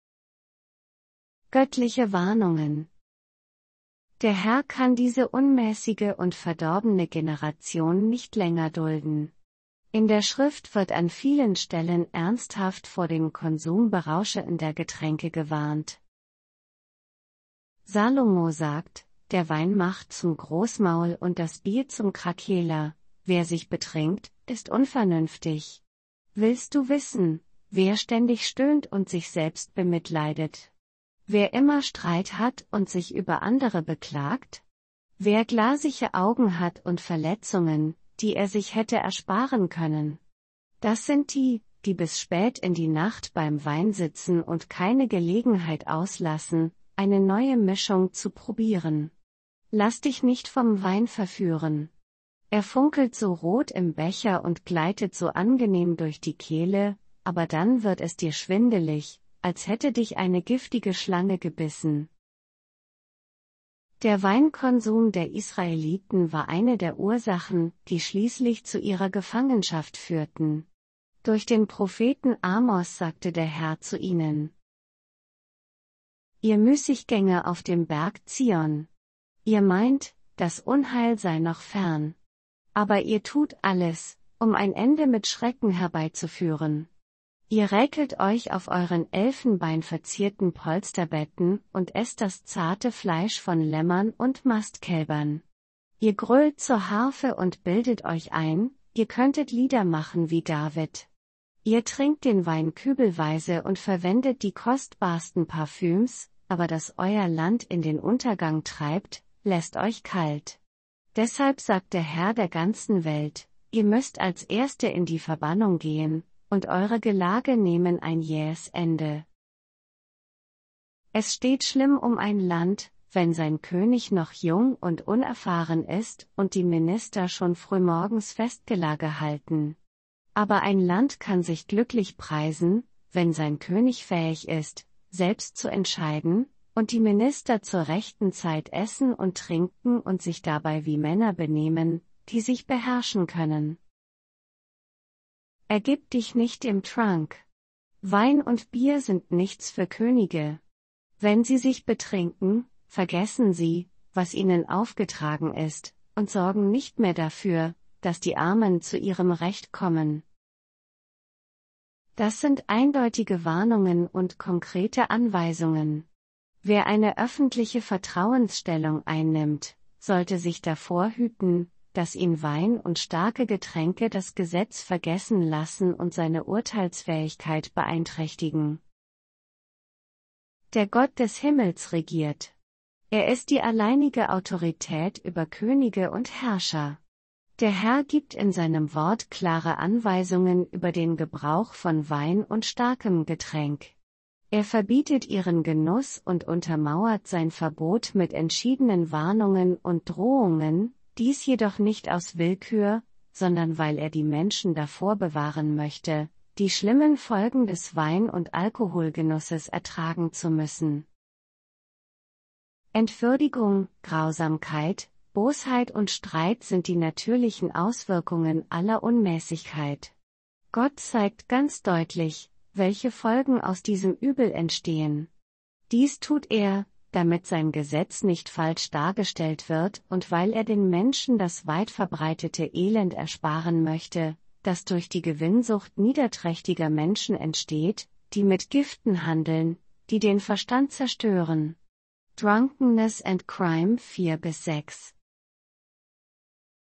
Göttliche Warnungen. Der Herr kann diese unmäßige und verdorbene Generation nicht länger dulden. In der Schrift wird an vielen Stellen ernsthaft vor dem Konsum berauschender Getränke gewarnt. Salomo sagt, der Wein macht zum Großmaul und das Bier zum Krakeler, wer sich betrinkt, ist unvernünftig. Willst du wissen, wer ständig stöhnt und sich selbst bemitleidet? Wer immer Streit hat und sich über andere beklagt? Wer glasige Augen hat und Verletzungen, die er sich hätte ersparen können? Das sind die, die bis spät in die Nacht beim Wein sitzen und keine Gelegenheit auslassen, eine neue Mischung zu probieren. Lass dich nicht vom Wein verführen. Er funkelt so rot im Becher und gleitet so angenehm durch die Kehle, aber dann wird es dir schwindelig, als hätte dich eine giftige Schlange gebissen. Der Weinkonsum der Israeliten war eine der Ursachen, die schließlich zu ihrer Gefangenschaft führten. Durch den Propheten Amos sagte der Herr zu ihnen: Ihr Müßiggänger auf dem Berg Zion. Ihr meint, das Unheil sei noch fern. Aber ihr tut alles, um ein Ende mit Schrecken herbeizuführen. Ihr räkelt euch auf euren elfenbeinverzierten Polsterbetten und esst das zarte Fleisch von Lämmern und Mastkälbern. Ihr grölt zur Harfe und bildet euch ein, ihr könntet Lieder machen wie David. Ihr trinkt den Wein kübelweise und verwendet die kostbarsten Parfüms, aber dass euer Land in den Untergang treibt, lässt euch kalt. Deshalb sagt der Herr der ganzen Welt, ihr müsst als Erste in die Verbannung gehen, und eure Gelage nehmen ein jähes Ende. Es steht schlimm um ein Land, wenn sein König noch jung und unerfahren ist und die Minister schon frühmorgens Festgelage halten. Aber ein Land kann sich glücklich preisen, wenn sein König fähig ist, selbst zu entscheiden, und die Minister zur rechten Zeit essen und trinken und sich dabei wie Männer benehmen, die sich beherrschen können. Ergib dich nicht im Trank. Wein und Bier sind nichts für Könige. Wenn sie sich betrinken, vergessen sie, was ihnen aufgetragen ist, und sorgen nicht mehr dafür, dass die Armen zu ihrem Recht kommen. Das sind eindeutige Warnungen und konkrete Anweisungen. Wer eine öffentliche Vertrauensstellung einnimmt, sollte sich davor hüten, dass ihn Wein und starke Getränke das Gesetz vergessen lassen und seine Urteilsfähigkeit beeinträchtigen. Der Gott des Himmels regiert. Er ist die alleinige Autorität über Könige und Herrscher. Der Herr gibt in seinem Wort klare Anweisungen über den Gebrauch von Wein und starkem Getränk. Er verbietet ihren Genuss und untermauert sein Verbot mit entschiedenen Warnungen und Drohungen, dies jedoch nicht aus Willkür, sondern weil er die Menschen davor bewahren möchte, die schlimmen Folgen des Wein- und Alkoholgenusses ertragen zu müssen. Entwürdigung, Grausamkeit, Bosheit und Streit sind die natürlichen Auswirkungen aller Unmäßigkeit. Gott zeigt ganz deutlich, welche Folgen aus diesem Übel entstehen. Dies tut er, damit sein Gesetz nicht falsch dargestellt wird und weil er den Menschen das weit verbreitete Elend ersparen möchte, das durch die Gewinnsucht niederträchtiger Menschen entsteht, die mit Giften handeln, die den Verstand zerstören. Drunkenness and Crime 4-6